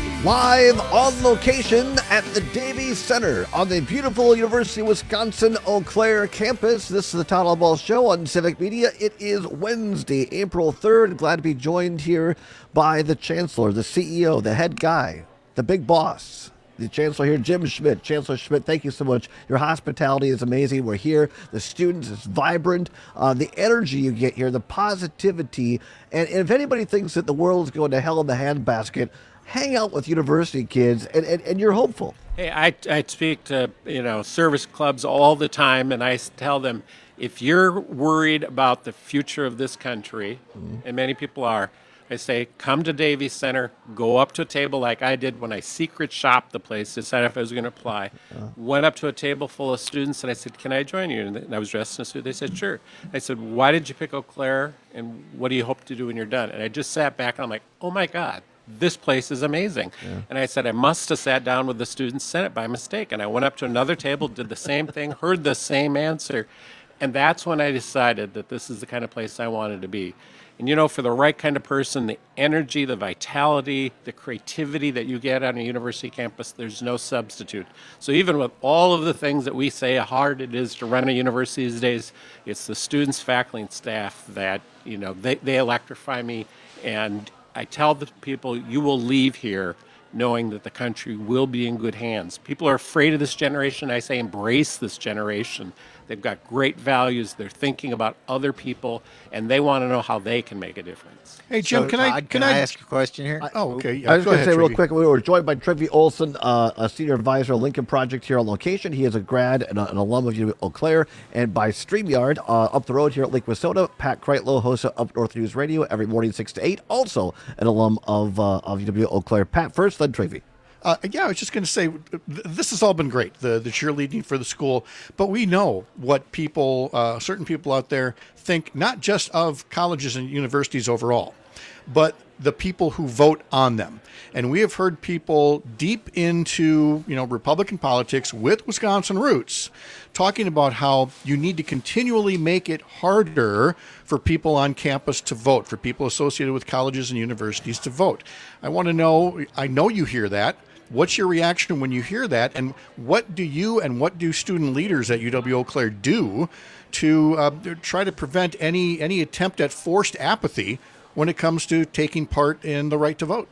Live on location at the Davies Center on the beautiful University of Wisconsin Eau Claire campus. This is the Todd Albaugh Show on Civic Media. It is Wednesday, April third. Glad to be joined here by the Chancellor, the C E O, the head guy, the big boss, the Chancellor here, Jim Schmidt. Chancellor Schmidt, thank you so much. Your hospitality is amazing. We're here. The students is vibrant. Uh, the energy you get here, the positivity. And, and if anybody thinks that the world is going to hell in the handbasket, hang out with university kids, and, and, and you're hopeful. Hey, I, I speak to, you know, service clubs all the time, and I tell them, if you're worried about the future of this country, mm-hmm. and many people are, I say, come to Davies Center, go up to a table like I did when I secret shopped the place, decided if I was going to apply. Uh-huh. Went up to a table full of students, and I said, can I join you? And I was dressed in a suit. They said, sure. I said, why did you pick Eau Claire, and what do you hope to do when you're done? And I just sat back, and I'm like, oh, my God. This place is amazing. Yeah. And I said, I must have sat down with the Student Senate by mistake. And I went up to another table, did the same thing, heard the same answer. And that's when I decided that this is the kind of place I wanted to be. And, you know, for the right kind of person, the energy, the vitality, the creativity that you get on a university campus, there's no substitute. So even with all of the things that we say how hard it is to run a university these days, it's the students, faculty, and staff that, you know, they, they electrify me. And I tell the people, you will leave here knowing that the country will be in good hands. People are afraid of this generation. I say embrace this generation. They've got great values. They're thinking about other people, and they want to know how they can make a difference. Hey, Jim, So, can I Todd, can, can I I ask a question here? I- oh, okay. Yeah, I was go going to ahead, say real Trivy. quick, we were joined by Trevi Olson, uh, a senior advisor at Lincoln Project here on location. He is a grad and a, an alum of U of Eau Claire. And by StreamYard, uh, up the road here at Lake Wissota, Pat Kreitlow, host of Up North News Radio every morning six to eight, also an alum of, uh, of U W Eau Claire. Pat first, then Trevi. Uh, yeah, I was just going to say, th- this has all been great, the, the cheerleading for the school, but we know what people, uh, certain people out there think, not just of colleges and universities overall, but the people who vote on them. And we have heard people deep into, you know, Republican politics with Wisconsin roots talking about how you need to continually make it harder for people on campus to vote, for people associated with colleges and universities to vote. I want to know, I know you hear that. What's your reaction when you hear that? And what do you and what do student leaders at U W Eau Claire do to uh, try to prevent any any attempt at forced apathy when it comes to taking part in the right to vote?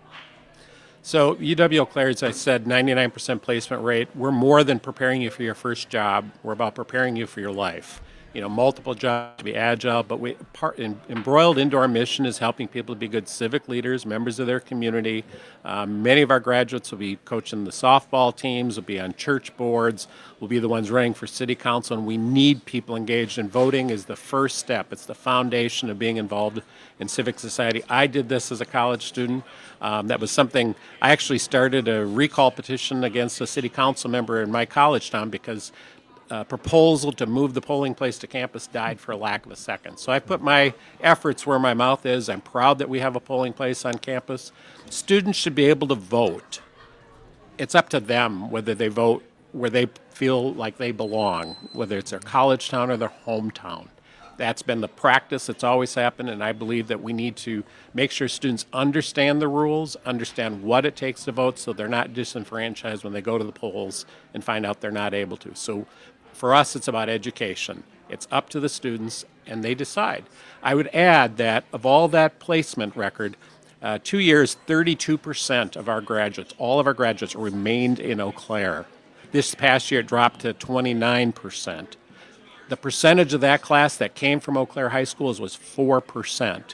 So U W Eau Claire, as I said, ninety-nine percent placement rate. We're more than preparing you for your first job. We're about preparing you for your life. You know, multiple jobs, to be agile, but we part in, embroiled into our mission is helping people to be good civic leaders, members of their community. Um, many of our graduates will be coaching the softball teams, will be on church boards, will be the ones running for city council, and we need people engaged in voting is the first step. It's the foundation of being involved in civic society. I did this as a college student. Um, that was something, I actually started a recall petition against a city council member in my college town because Uh, proposal to move the polling place to campus died for a lack of a second. So I put my efforts where my mouth is. I'm proud that we have a polling place on campus. Students should be able to vote. It's up to them whether they vote where they feel like they belong, whether it's their college town or their hometown. That's been the practice that's always happened, and I believe that we need to make sure students understand the rules, understand what it takes to vote so they're not disenfranchised when they go to the polls and find out they're not able to. So for us, it's about education. It's up to the students, and they decide. I would add that of all that placement record, uh, two years, thirty-two percent of our graduates, all of our graduates remained in Eau Claire. This past year, it dropped to twenty-nine percent. The percentage of that class that came from Eau Claire High Schools was four percent.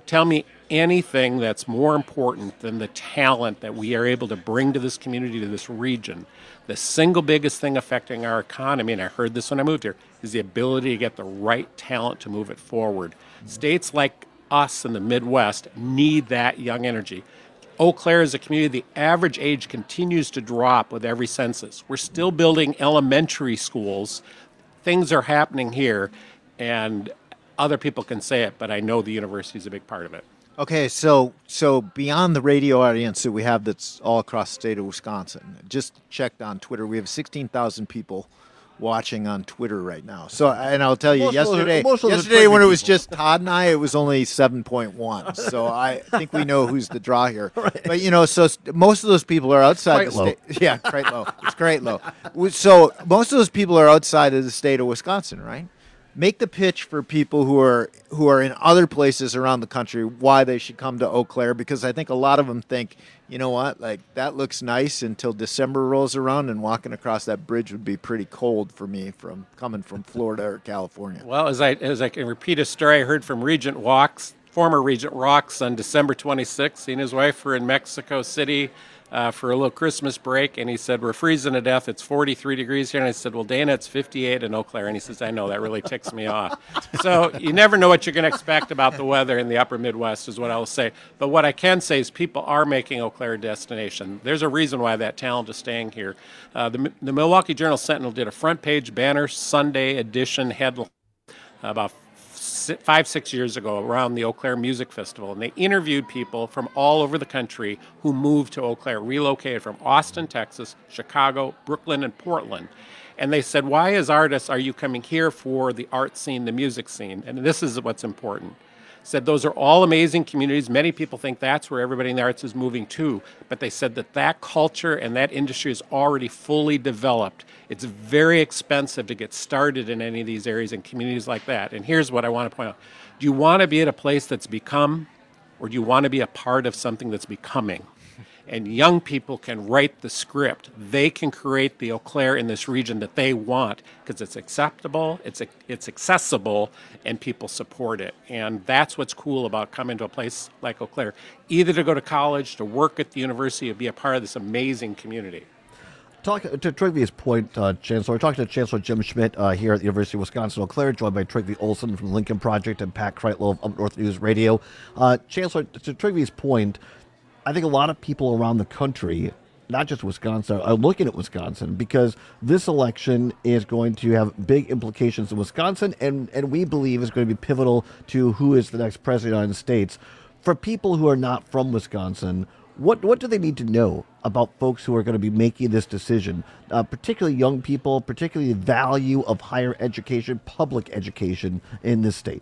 tell me anything that's more important than the talent that we are able to bring to this community, to this region. The single biggest thing affecting our economy, and I heard this when I moved here, is the ability to get the right talent to move it forward. States like us in the Midwest need that young energy. Eau Claire is a community, the average age continues to drop with every census. We're still building elementary schools. Things are happening here, and other people can say it, but I know the university is a big part of it. Okay, so so beyond the radio audience that we have that's all across the state of Wisconsin, just checked on Twitter, we have sixteen thousand people watching on Twitter right now. So, and I'll tell you, Most of those are- yesterday, most of those are yesterday when it Twiggy was people. just Todd and I, it was only seven point one. So I think we know who's the draw here. But you know, so s- most of those people are outside Quite the low. state. Yeah, quite low. It's quite low. So most of those people are outside of the state of Wisconsin, right? Make the pitch for people who are who are in other places around the country why they should come to Eau Claire, because I think a lot of them think, you know what, like that looks nice until December rolls around, and walking across that bridge would be pretty cold for me from coming from Florida or California. Well, as I as I can repeat a story I heard from Regent Walks, former Regent Walks, on December twenty-sixth. He and his wife were in Mexico City uh, for a little Christmas break, and he said, "We're freezing to death. It's forty-three degrees here." And I said, "Well, Dana, it's fifty-eight in Eau Claire." And he says, "I know, that really ticks me off." So you never know what you're going to expect about the weather in the upper Midwest, is what I'll say. But what I can say is people are making Eau Claire a destination. There's a reason why that talent is staying here. Uh, the, the Milwaukee Journal-Sentinel did a front-page banner Sunday edition headline about si- five, six years ago around the Eau Claire Music Festival, and they interviewed people from all over the country who moved to Eau Claire, relocated from Austin, Texas, Chicago, Brooklyn, and Portland. And they said, why as artists are you coming here for the art scene, the music scene? And this is what's important. Said those are all amazing communities. Many people think that's where everybody in the arts is moving to, but they said that that culture and that industry is already fully developed. It's very expensive to get started in any of these areas and communities like that. And here's what I want to point out. Do you want to be at a place that's become, or do you want to be a part of something that's becoming? And young people can write the script. They can create the Eau Claire in this region that they want, because it's acceptable, it's it's accessible, and people support it. And that's what's cool about coming to a place like Eau Claire, either to go to college, to work at the university, or be a part of this amazing community. Talk to Trygve's point, uh, Chancellor. We're talking to Chancellor Jim Schmidt uh, here at the University of Wisconsin-Eau Claire, joined by Trygve Olson from the Lincoln Project and Pat Kreitlow of Up North News Radio. Uh, Chancellor, to Trygve's point, I think a lot of people around the country, not just Wisconsin, are looking at Wisconsin because this election is going to have big implications in Wisconsin, and, and we believe is going to be pivotal to who is the next president of the United States. For people who are not from Wisconsin, what what do they need to know about folks who are going to be making this decision, uh, particularly young people, particularly the value of higher education, public education in this state?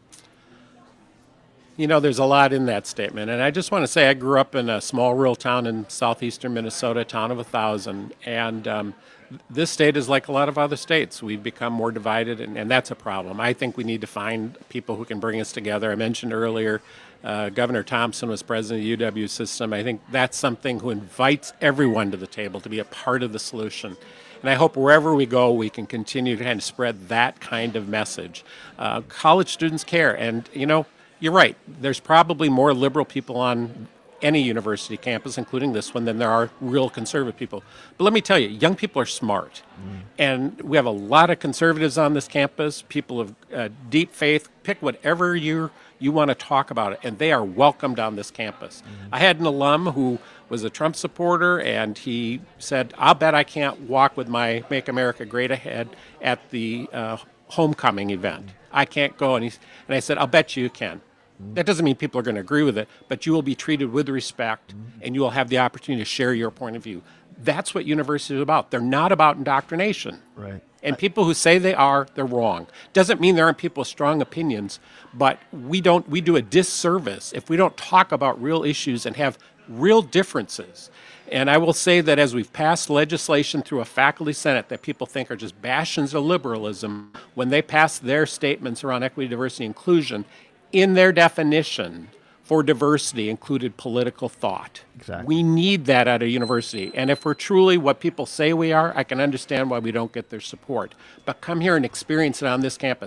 You know, there's a lot in that statement. And I just want to say I grew up in a small rural town in southeastern Minnesota, a town of a thousand. And um, this state is like a lot of other states. We've become more divided, and, and that's a problem. I think we need to find people who can bring us together. I mentioned earlier uh, Governor Thompson was president of the U W system. I think that's something who invites everyone to the table to be a part of the solution. And I hope wherever we go, we can continue to kind of spread that kind of message. Uh, college students care. And, you know, you're right. There's probably more liberal people on any university campus, including this one, than there are real conservative people. But let me tell you, young people are smart. Mm. And we have a lot of conservatives on this campus, people of uh, deep faith. Pick whatever you you want to talk about it, and they are welcomed on this campus. Mm. I had an alum who was a Trump supporter, and he said, I'll bet I can't walk with my Make America Great Ahead at the uh, homecoming event. I can't go. And, he, and I said, I'll bet you can. That doesn't mean people are going to agree with it, but you will be treated with respect, mm-hmm. and you will have the opportunity to share your point of view. That's what universities are about. They're not about indoctrination. Right. And people who say they are, they're wrong. Doesn't mean there aren't people with strong opinions, but we don't. We do a disservice if we don't talk about real issues and have real differences. And I will say that as we've passed legislation through a faculty senate that people think are just bastions of liberalism, when they pass their statements around equity, diversity, inclusion, in their definition for diversity included political thought. Exactly. We need that at a university. And if we're truly what people say we are, I can understand why we don't get their support. But come here and experience it on this campus.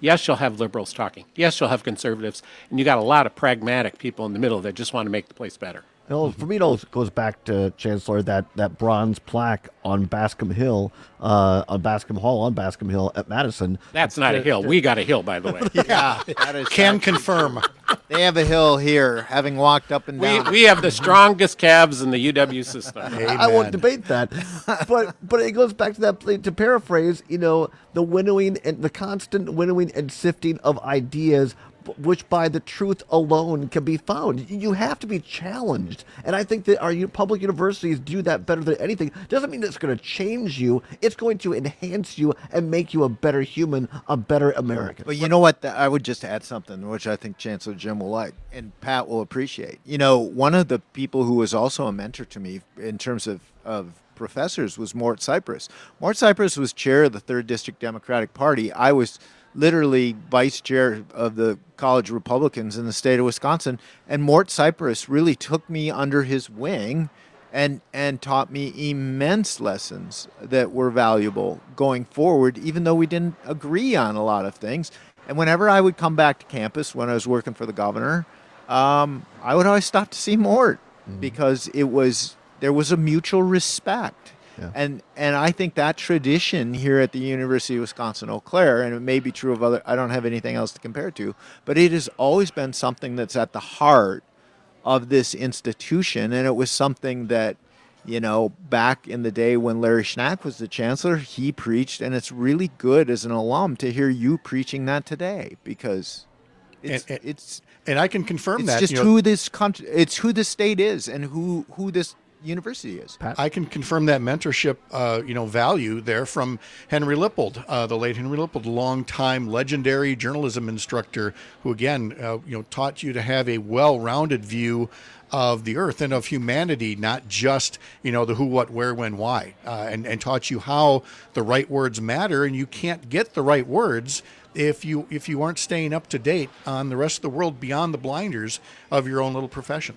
Yes, you'll have liberals talking. Yes, you'll have conservatives. And you got a lot of pragmatic people in the middle that just want to make the place better. You know, for me, it goes back to, Chancellor, that, that bronze plaque on Bascom Hill, uh, on Bascom Hall, on Bascom Hill at Madison. That's not a hill. We got a hill, by the way. Yeah, that is Can confirm. They have a hill here, having walked up and We, down. we have the strongest calves in the U W system. I won't debate that, but but it goes back to that. To paraphrase, you know, the winnowing and the constant winnowing and sifting of ideas, which by the truth alone can be found. You have to be challenged, and I think that our u- public universities do that better than anything. Doesn't mean it's going to change you. It's going to enhance you and make you a better human, a better American. But you know what? I would just add something, which I think Chancellor Jim will like and Pat will appreciate. You know, one of the people who was also a mentor to me in terms of, of professors was Mort Cypress. Mort Cypress was chair of the third District Democratic Party. I was literally vice chair of the College of Republicans in the state of Wisconsin. And Mort Cypress really took me under his wing and and taught me immense lessons that were valuable going forward, even though we didn't agree on a lot of things. And whenever I would come back to campus when I was working for the governor, um, I would always stop to see Mort mm-hmm. because it was there was a mutual respect. Yeah. And and I think that tradition here at the University of Wisconsin-Eau Claire, and it may be true of other, I don't have anything else to compare it to, but it has always been something that's at the heart of this institution. And it was something that, you know, back in the day when Larry Schnack was the chancellor, he preached, and it's really good as an alum to hear you preaching that today, because it's and, and, it's and I can confirm it's that just you know, who this country, it's who the state is, and who who this university is. Pat? I can confirm that mentorship, uh, you know, value there from Henry Lippold, uh, the late Henry Lippold, longtime legendary journalism instructor, who again, uh, you know, taught you to have a well-rounded view of the earth and of humanity, not just, you know, the who, what, where, when, why, uh, and, and taught you how the right words matter. And you can't get the right words if you if you aren't staying up to date on the rest of the world beyond the blinders of your own little profession.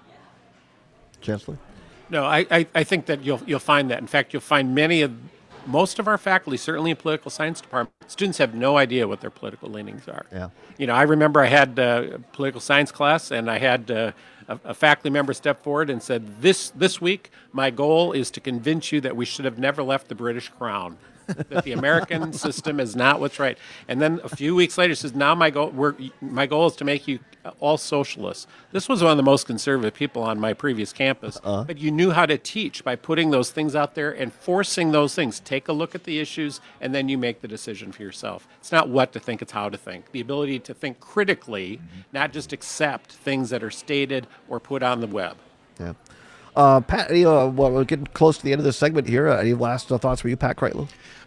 Chancellor? No, I, I, I think that you'll you'll find that. In fact, you'll find many of most of our faculty, certainly in political science department, students have no idea what their political leanings are. Yeah. You know, I remember I had uh, a political science class, and I had uh, a, a faculty member step forward and said, "This this week, my goal is to convince you that we should have never left the British Crown." That the American system is not what's right. And then a few weeks later, says, "Now my goal, we're, my goal is to make you all socialists." This was one of the most conservative people on my previous campus. Uh-huh. But you knew how to teach by putting those things out there and forcing those things. Take a look at the issues, and then you make the decision for yourself. It's not what to think; it's how to think. The ability to think critically, mm-hmm. not just accept things that are stated or put on the web. Yeah. Uh, Pat, you know, well, we're getting close to the end of this segment here. Uh, any last uh, thoughts for you, Pat Kreitlow?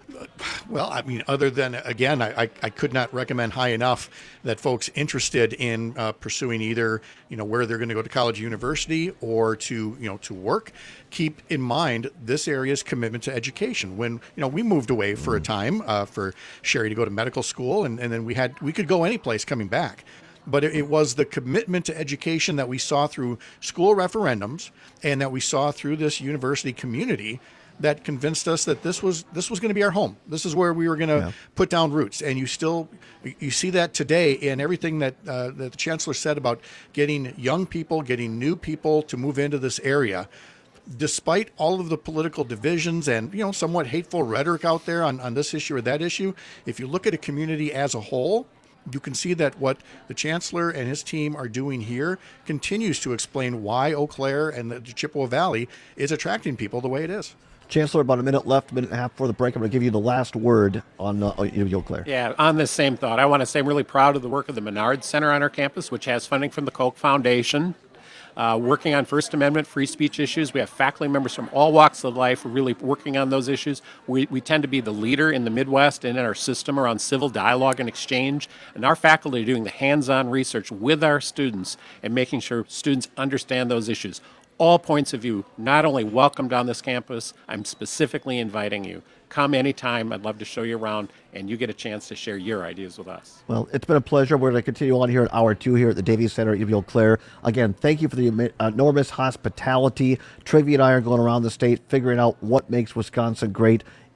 Well, I mean, other than, again, I, I, I could not recommend high enough that folks interested in uh, pursuing either, you know, where they're going to go to college, university, or to, you know, to work, keep in mind this area's commitment to education. When, you know, we moved away for a time uh, for Sherry to go to medical school, and, and then we had, we could go any place coming back. But it, it was the commitment to education that we saw through school referendums and that we saw through this university community that convinced us that this was this was going to be our home. This is where we were going to yeah. put down roots. And you still you see that today in everything that uh, that the chancellor said about getting young people, getting new people to move into this area. Despite all of the political divisions and, you know, somewhat hateful rhetoric out there on, on this issue or that issue, if you look at a community as a whole, you can see that what the chancellor and his team are doing here continues to explain why Eau Claire and the Chippewa Valley is attracting people the way it is. Chancellor, about a minute left, a minute and a half before the break. I'm going to give you the last word on uh, Eau Claire. Yeah, on this same thought, I want to say I'm really proud of the work of the Menard Center on our campus, which has funding from the Koch Foundation. Uh, working on First Amendment free speech issues. We have faculty members from all walks of life really working on those issues. We, we tend to be the leader in the Midwest and in our system around civil dialogue and exchange. And our faculty are doing the hands-on research with our students and making sure students understand those issues. All points of view, not only welcomed on this campus, I'm specifically inviting you. Come anytime. I'd love to show you around, and you get a chance to share your ideas with us. Well, it's been a pleasure. We're going to continue on here at hour two here at the Davies Center at Eau Claire. Again, thank you for the enormous hospitality. Trivia and I are going around the state figuring out what makes Wisconsin great.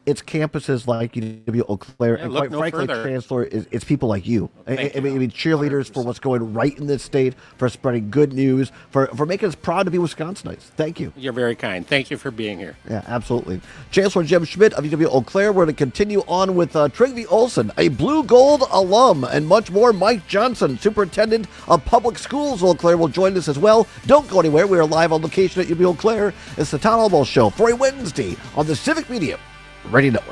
it's campuses like U W Eau Claire, Yeah, and look quite no frankly, further. Chancellor, is it's people like you. I, Thank I mean, I mean, cheerleaders for what's going right in this state, for spreading good news, for for making us proud to be Wisconsinites. Thank you. You're very kind. Thank you for being here. Yeah, absolutely. Chancellor Jim Schmidt of U W Eau Claire. We're going to continue on with uh, Trygve Olson, a Blue Gold alum, and much more. Mike Johnson, Superintendent of Public Schools Eau Claire, will join us as well. Don't go anywhere. We are live on location at U W Eau Claire. It's the Town Hall Show for a Wednesday on the Civic Media Radio Network.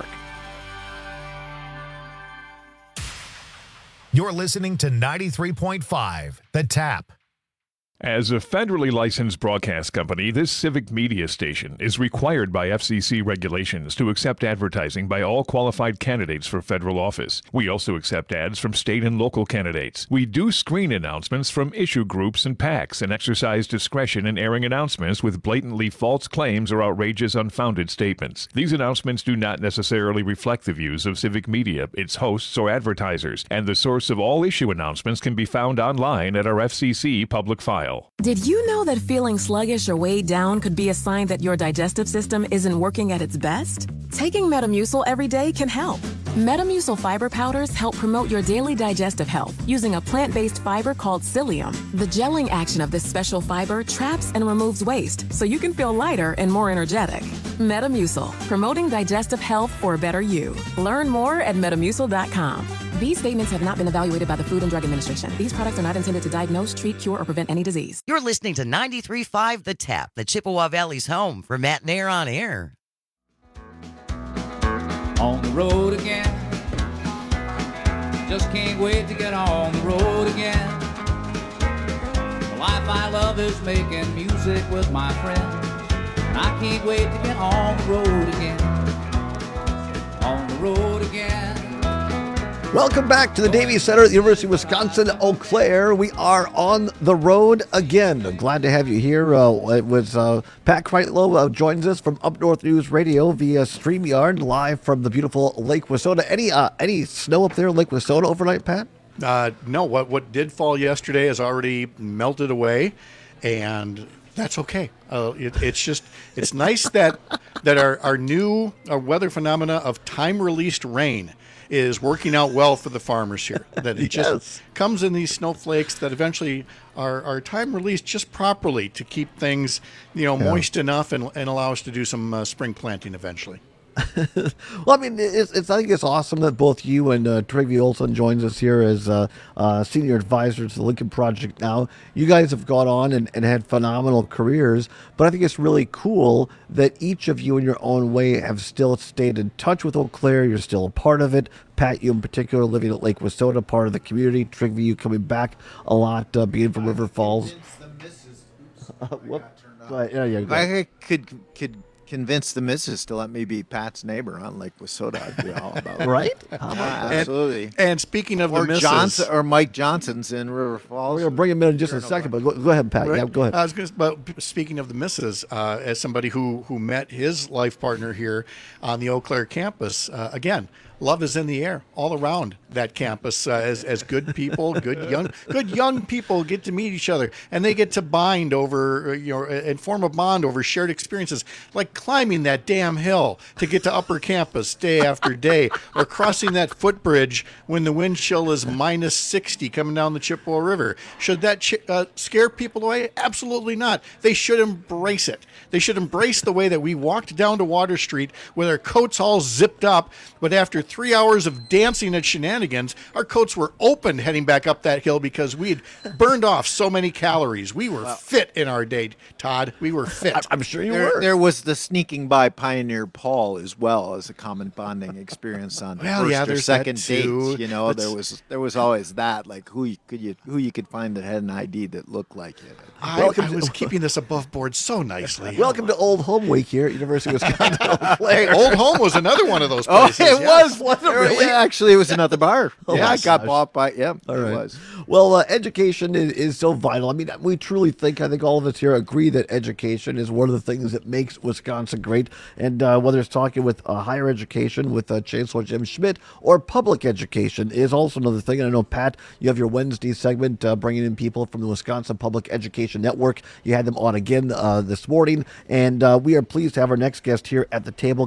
You're listening to ninety-three point five, The Tap. As a federally licensed broadcast company, this civic media station is required by F C C regulations to accept advertising by all qualified candidates for federal office. We also accept ads from state and local candidates. We do screen announcements from issue groups and PACs and exercise discretion in airing announcements with blatantly false claims or outrageous, unfounded statements. These announcements do not necessarily reflect the views of civic media, its hosts, or advertisers, and the source of all issue announcements can be found online at our F C C public file. Did you know that feeling sluggish or weighed down could be a sign that your digestive system isn't working at its best? Taking Metamucil every day can help. Metamucil fiber powders help promote your daily digestive health using a plant-based fiber called psyllium. The gelling action of this special fiber traps and removes waste so you can feel lighter and more energetic. Metamucil, promoting digestive health for a better you. Learn more at metamucil dot com. These statements have not been evaluated by the Food and Drug Administration. These products are not intended to diagnose, treat, cure, or prevent any disease. You're listening to ninety-three point five The Tap, the Chippewa Valley's home for Matt Nair on air. On the road again. Just can't wait to get on the road again. The life I love is making music with my friends. And I can't wait to get on the road again. On the road again. Welcome back to the Davies Center at the University of Wisconsin, Eau Claire. We are on the road again. Glad to have you here. Uh, it was uh, Pat Kreitlow uh, joins us from Up North News Radio via StreamYard, live from the beautiful Lake Wissota. Any uh, any snow up there in Lake Wissota overnight, Pat? Uh, no, what what did fall yesterday has already melted away, and that's okay. Uh, it, it's just it's nice that that our our new uh, weather phenomena of time released rain is working out well for the farmers here. That it just Yes. comes in these snowflakes that eventually are, are time released just properly to keep things, you know, Yeah. moist enough and, and allow us to do some uh, spring planting eventually. Well, I mean, it's, it's I think it's awesome that both you and uh, Trygve Olson joins us here as uh, uh, senior advisor to the Lincoln Project now. You guys have gone on and, and had phenomenal careers, but I think it's really cool that each of you in your own way have still stayed in touch with Eau Claire. You're still a part of it. Pat, you in particular, living at Lake Wissota, part of the community. Trygve, you coming back a lot, uh, being from River Falls. Uh, whoop. Go ahead. Yeah, yeah, go ahead. I could could convince the missus to let me be Pat's neighbor on Lake Wissota. I'd be all about it. Right? How about Yeah, that? absolutely. And, and speaking of or the missus, Johnson or Mike Johnson's in River Falls. We're going to bring him in in just a second, but go, go ahead, Pat. Right. Yeah, go ahead. I was gonna, but speaking of the missus, uh, as somebody who who met his life partner here on the Eau Claire campus, uh, again, love is in the air all around that campus. Uh, as as good people, good young good young people get to meet each other, and they get to bind over, uh, you know, and form a bond over shared experiences, like climbing that damn hill to get to Upper Campus day after day, or crossing that footbridge when the wind chill is minus sixty coming down the Chippewa River. Should that ch- uh, scare people away? Absolutely not. They should embrace it. They should embrace the way that we walked down to Water Street with our coats all zipped up, but after three hours of dancing at shenanigans, our coats were open heading back up that hill because we had burned off so many calories. We were fit in our day, Todd. We were fit. I'm sure you There, were. there was the sneaking by Pioneer Paul as well as a common bonding experience on Well, first yeah, or there's that second too. dates. You know, Let's- there was there was always that, like who you, could you who you could find that had an I D that looked like it. I, I was keeping this above board so nicely. Welcome to Old Home Week here at University of Wisconsin. Eau Claire. Hey, Old Home was another one of those Oh, places. it yeah. was. Was it There- really? yeah, actually, it was another bar. Oh, yeah, my I got gosh. bought by. Yeah, All it right. was. Well, uh, education is, is so vital. I mean, we truly think, I think all of us here agree that education is one of the things that makes Wisconsin great. And uh, whether it's talking with uh, higher education with uh, Chancellor Jim Schmidt or public education is also another thing. And I know, Pat, you have your Wednesday segment uh, bringing in people from the Wisconsin Public Education Network. You had them on again uh, this morning. And uh, we are pleased to have our next guest here at the table. Going to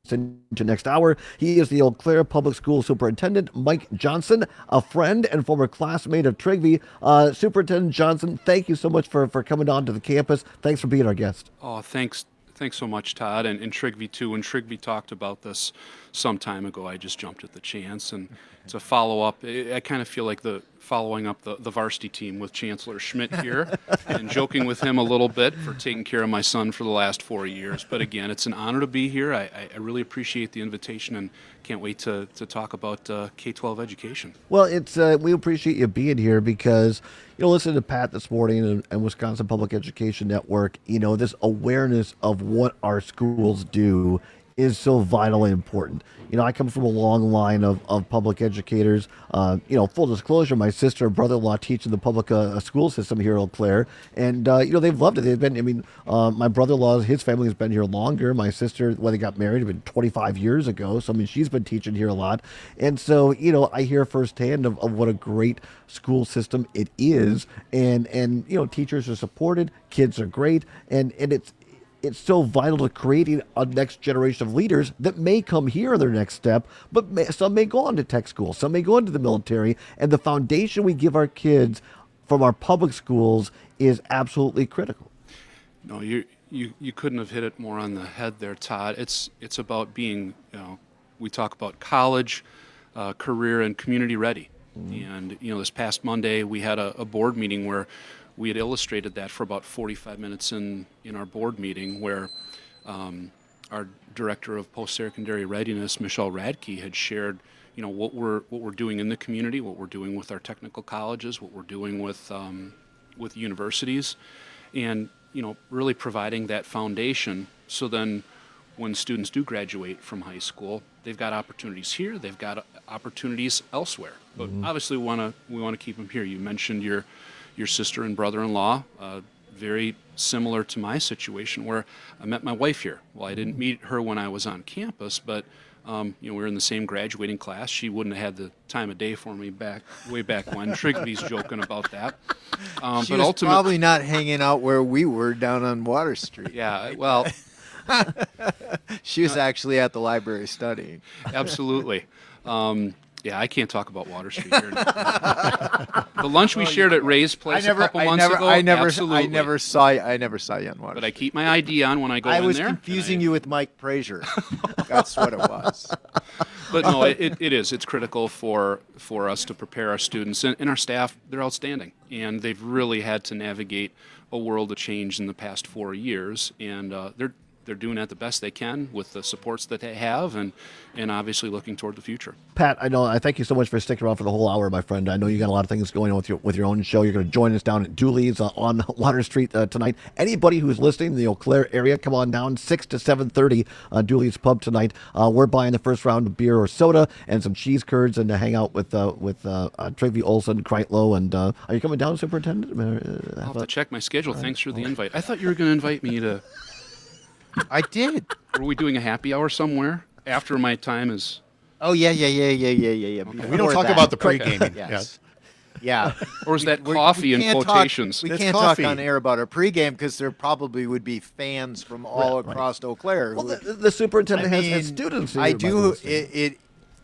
into next hour. He is the Eau Claire Public School Superintendent, Mike Johnson, a friend and former classmate of Trigby. Uh, Superintendent Johnson, thank you so much for, for coming on to the campus. Thanks for being our guest. Oh, thanks. Thanks so much, Todd, and, and Trigby, too. When Trigby talked about this some time ago, I just jumped at the chance. And to follow up, I, I kind of feel like the following up the, the varsity team with Chancellor Schmidt here and joking with him a little bit for taking care of my son for the last four years. But again, it's an honor to be here. I, I really appreciate the invitation and can't wait to, to talk about uh, K twelve education. Well, it's uh, we appreciate you being here because, you know, listening to Pat this morning and, and Wisconsin Public Education Network, you know, this awareness of what our schools do is so vitally important. You know, I come from a long line of, of public educators. Uh, you know, full disclosure, my sister and brother-in-law teach in the public uh, school system here in Eau Claire. And, uh, you know, they've loved it. They've been, I mean, uh, my brother-in-law, his family has been here longer. My sister, when they got married, had been twenty-five years ago. So, I mean, she's been teaching here a lot. And so, you know, I hear firsthand of, of what a great school system it is. And, and, you know, teachers are supported, kids are great. And, and it's, it's so vital to creating a next generation of leaders that may come here in their next step, but may, some may go on to tech school, some may go into the military, and the foundation we give our kids from our public schools is absolutely critical. No, you you you couldn't have hit it more on the head there, Todd. It's it's about being, you know, we talk about college, uh, career, and community ready. Mm-hmm. And you know, this past Monday we had a, a board meeting where we had illustrated that for about forty-five minutes in, in our board meeting, where um, our director of post-secondary readiness, Michelle Radke, had shared, you know, what we're what we're doing in the community, what we're doing with our technical colleges, what we're doing with um, with universities, and you know, really providing that foundation. So then, when students do graduate from high school, they've got opportunities here, they've got opportunities elsewhere. But mm-hmm. obviously, we want to we want to keep them here. You mentioned your your sister and brother-in-law, uh, very similar to my situation where I met my wife here. Well, I didn't meet her when I was on campus, but um, you know, we were in the same graduating class. She wouldn't have had the time of day for me back way back when. Trigby's joking about that. Um, she but was ultimately, probably not hanging out where we were down on Water Street. Yeah, well, she was actually at the library studying. Absolutely. Um, Yeah, I can't talk about Water Street here. The lunch we shared at Ray's place I never, a couple I months never, ago. I never, absolutely. I never saw you. I never saw you on Water But Street. I keep my I D on when I go I in was there. confusing I, you with Mike Frazier. That's what it was. But no, it, it is. It's critical for for us to prepare our students and, and our staff. They're outstanding, and they've really had to navigate a world of change in the past four years, and uh, they're. They're doing that the best they can with the supports that they have, and, and obviously looking toward the future. Pat, I know. I thank you so much for sticking around for the whole hour, my friend. I know you got a lot of things going on with your with your own show. You're going to join us down at Dooley's uh, on Water Street uh, tonight. Anybody who's listening in the Eau Claire area, come on down six to seven thirty. Uh, Dooley's Pub tonight. Uh, we're buying the first round of beer or soda and some cheese curds, and to hang out with uh, with uh, uh, Trigby Olson, Kreitlow, and uh, are you coming down, Superintendent? Uh, I'll have to check my schedule. Right. Thanks for the invite. I thought you were going to invite me to. I did. Were we doing a happy hour somewhere after my time is? Oh yeah, yeah, yeah, yeah, yeah, yeah, yeah. Okay. We don't talk that. about the pre-gaming. Yes. Yeah. Or is that we, coffee we in quotations? Talk, we it's can't coffee. talk on air about our pregame because there probably would be fans from all right, across right. Eau Claire. Well, the, the superintendent I has, mean, has students. I do. It, it.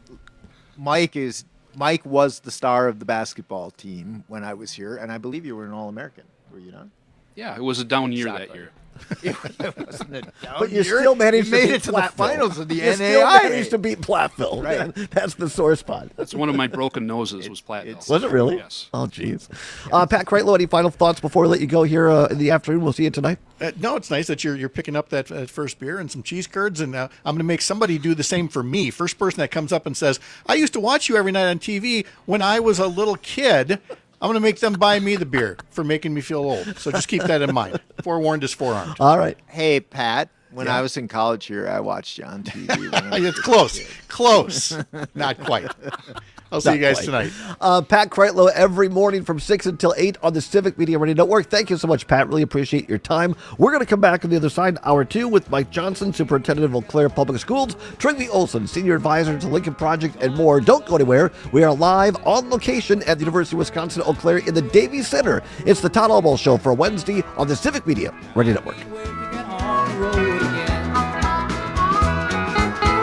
Mike is. Mike was the star of the basketball team when I was here, and I believe you were an All-American. Were you not? Yeah, it was a down year exactly. that year. It wasn't a down but you year. still managed you to made beat it to Platteville. the finals of the you N A I A. Still managed to beat Platteville. Right. That's the sore spot. That's one of my broken noses was Platteville. Was it really? Yes. Oh, jeez. Uh, Pat Kreitlow, any final thoughts before we let you go here uh, in the afternoon? We'll see you tonight. Uh, no, it's nice that you're you're picking up that uh, first beer and some cheese curds, and uh, I'm going to make somebody do the same for me. First person that comes up and says, "I used to watch you every night on T V when I was a little kid." I'm going to make them buy me the beer for making me feel old. So just keep that in mind. Forewarned is forearmed. All right. Hey, Pat, when yeah. I was in college here, I watched you on T V. It's close. Close. Not quite. I'll see Not you guys quite. tonight. Uh, Pat Kreitlow every morning from six until eight on the Civic Media Radio Network. Thank you so much, Pat. Really appreciate your time. We're going to come back on the other side, hour two, with Mike Johnson, Superintendent of Eau Claire Public Schools, Trigby Olson, Senior Advisor to Lincoln Project, and more. Don't go anywhere. We are live on location at the University of Wisconsin Eau Claire in the Davies Center. It's the Todd Albaugh Show for Wednesday on the Civic Media Radio Network.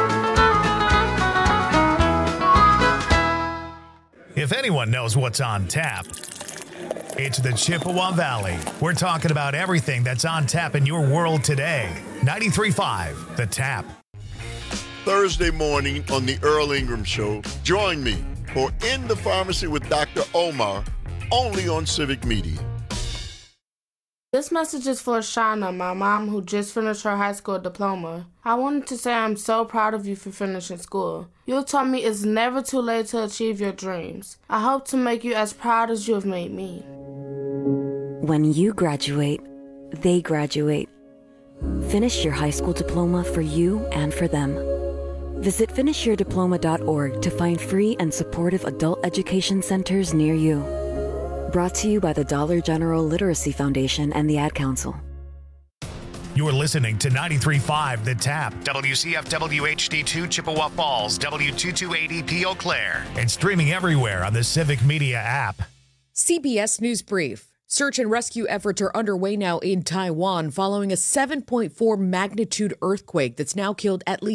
If anyone knows what's on tap, it's the Chippewa Valley. We're talking about everything that's on tap in your world today. ninety-three point five, The Tap. Thursday morning on the Earl Ingram Show, join me for In the Pharmacy with Doctor Omar, only on Civic Media. This message is for Shauna, my mom, who just finished her high school diploma. I wanted to say I'm so proud of you for finishing school. You taught me it's never too late to achieve your dreams. I hope to make you as proud as you have made me. When you graduate, they graduate. Finish your high school diploma for you and for them. Visit finish your diploma dot org to find free and supportive adult education centers near you. Brought to you by the Dollar General Literacy Foundation and the Ad Council. You're listening to ninety-three point five The Tap, W C F W H D two Chippewa Falls, W two two eight E P Eau Claire, and streaming everywhere on the Civic Media app. C B S News Brief. Search and rescue efforts are underway now in Taiwan following a seven point four magnitude earthquake that's now killed at least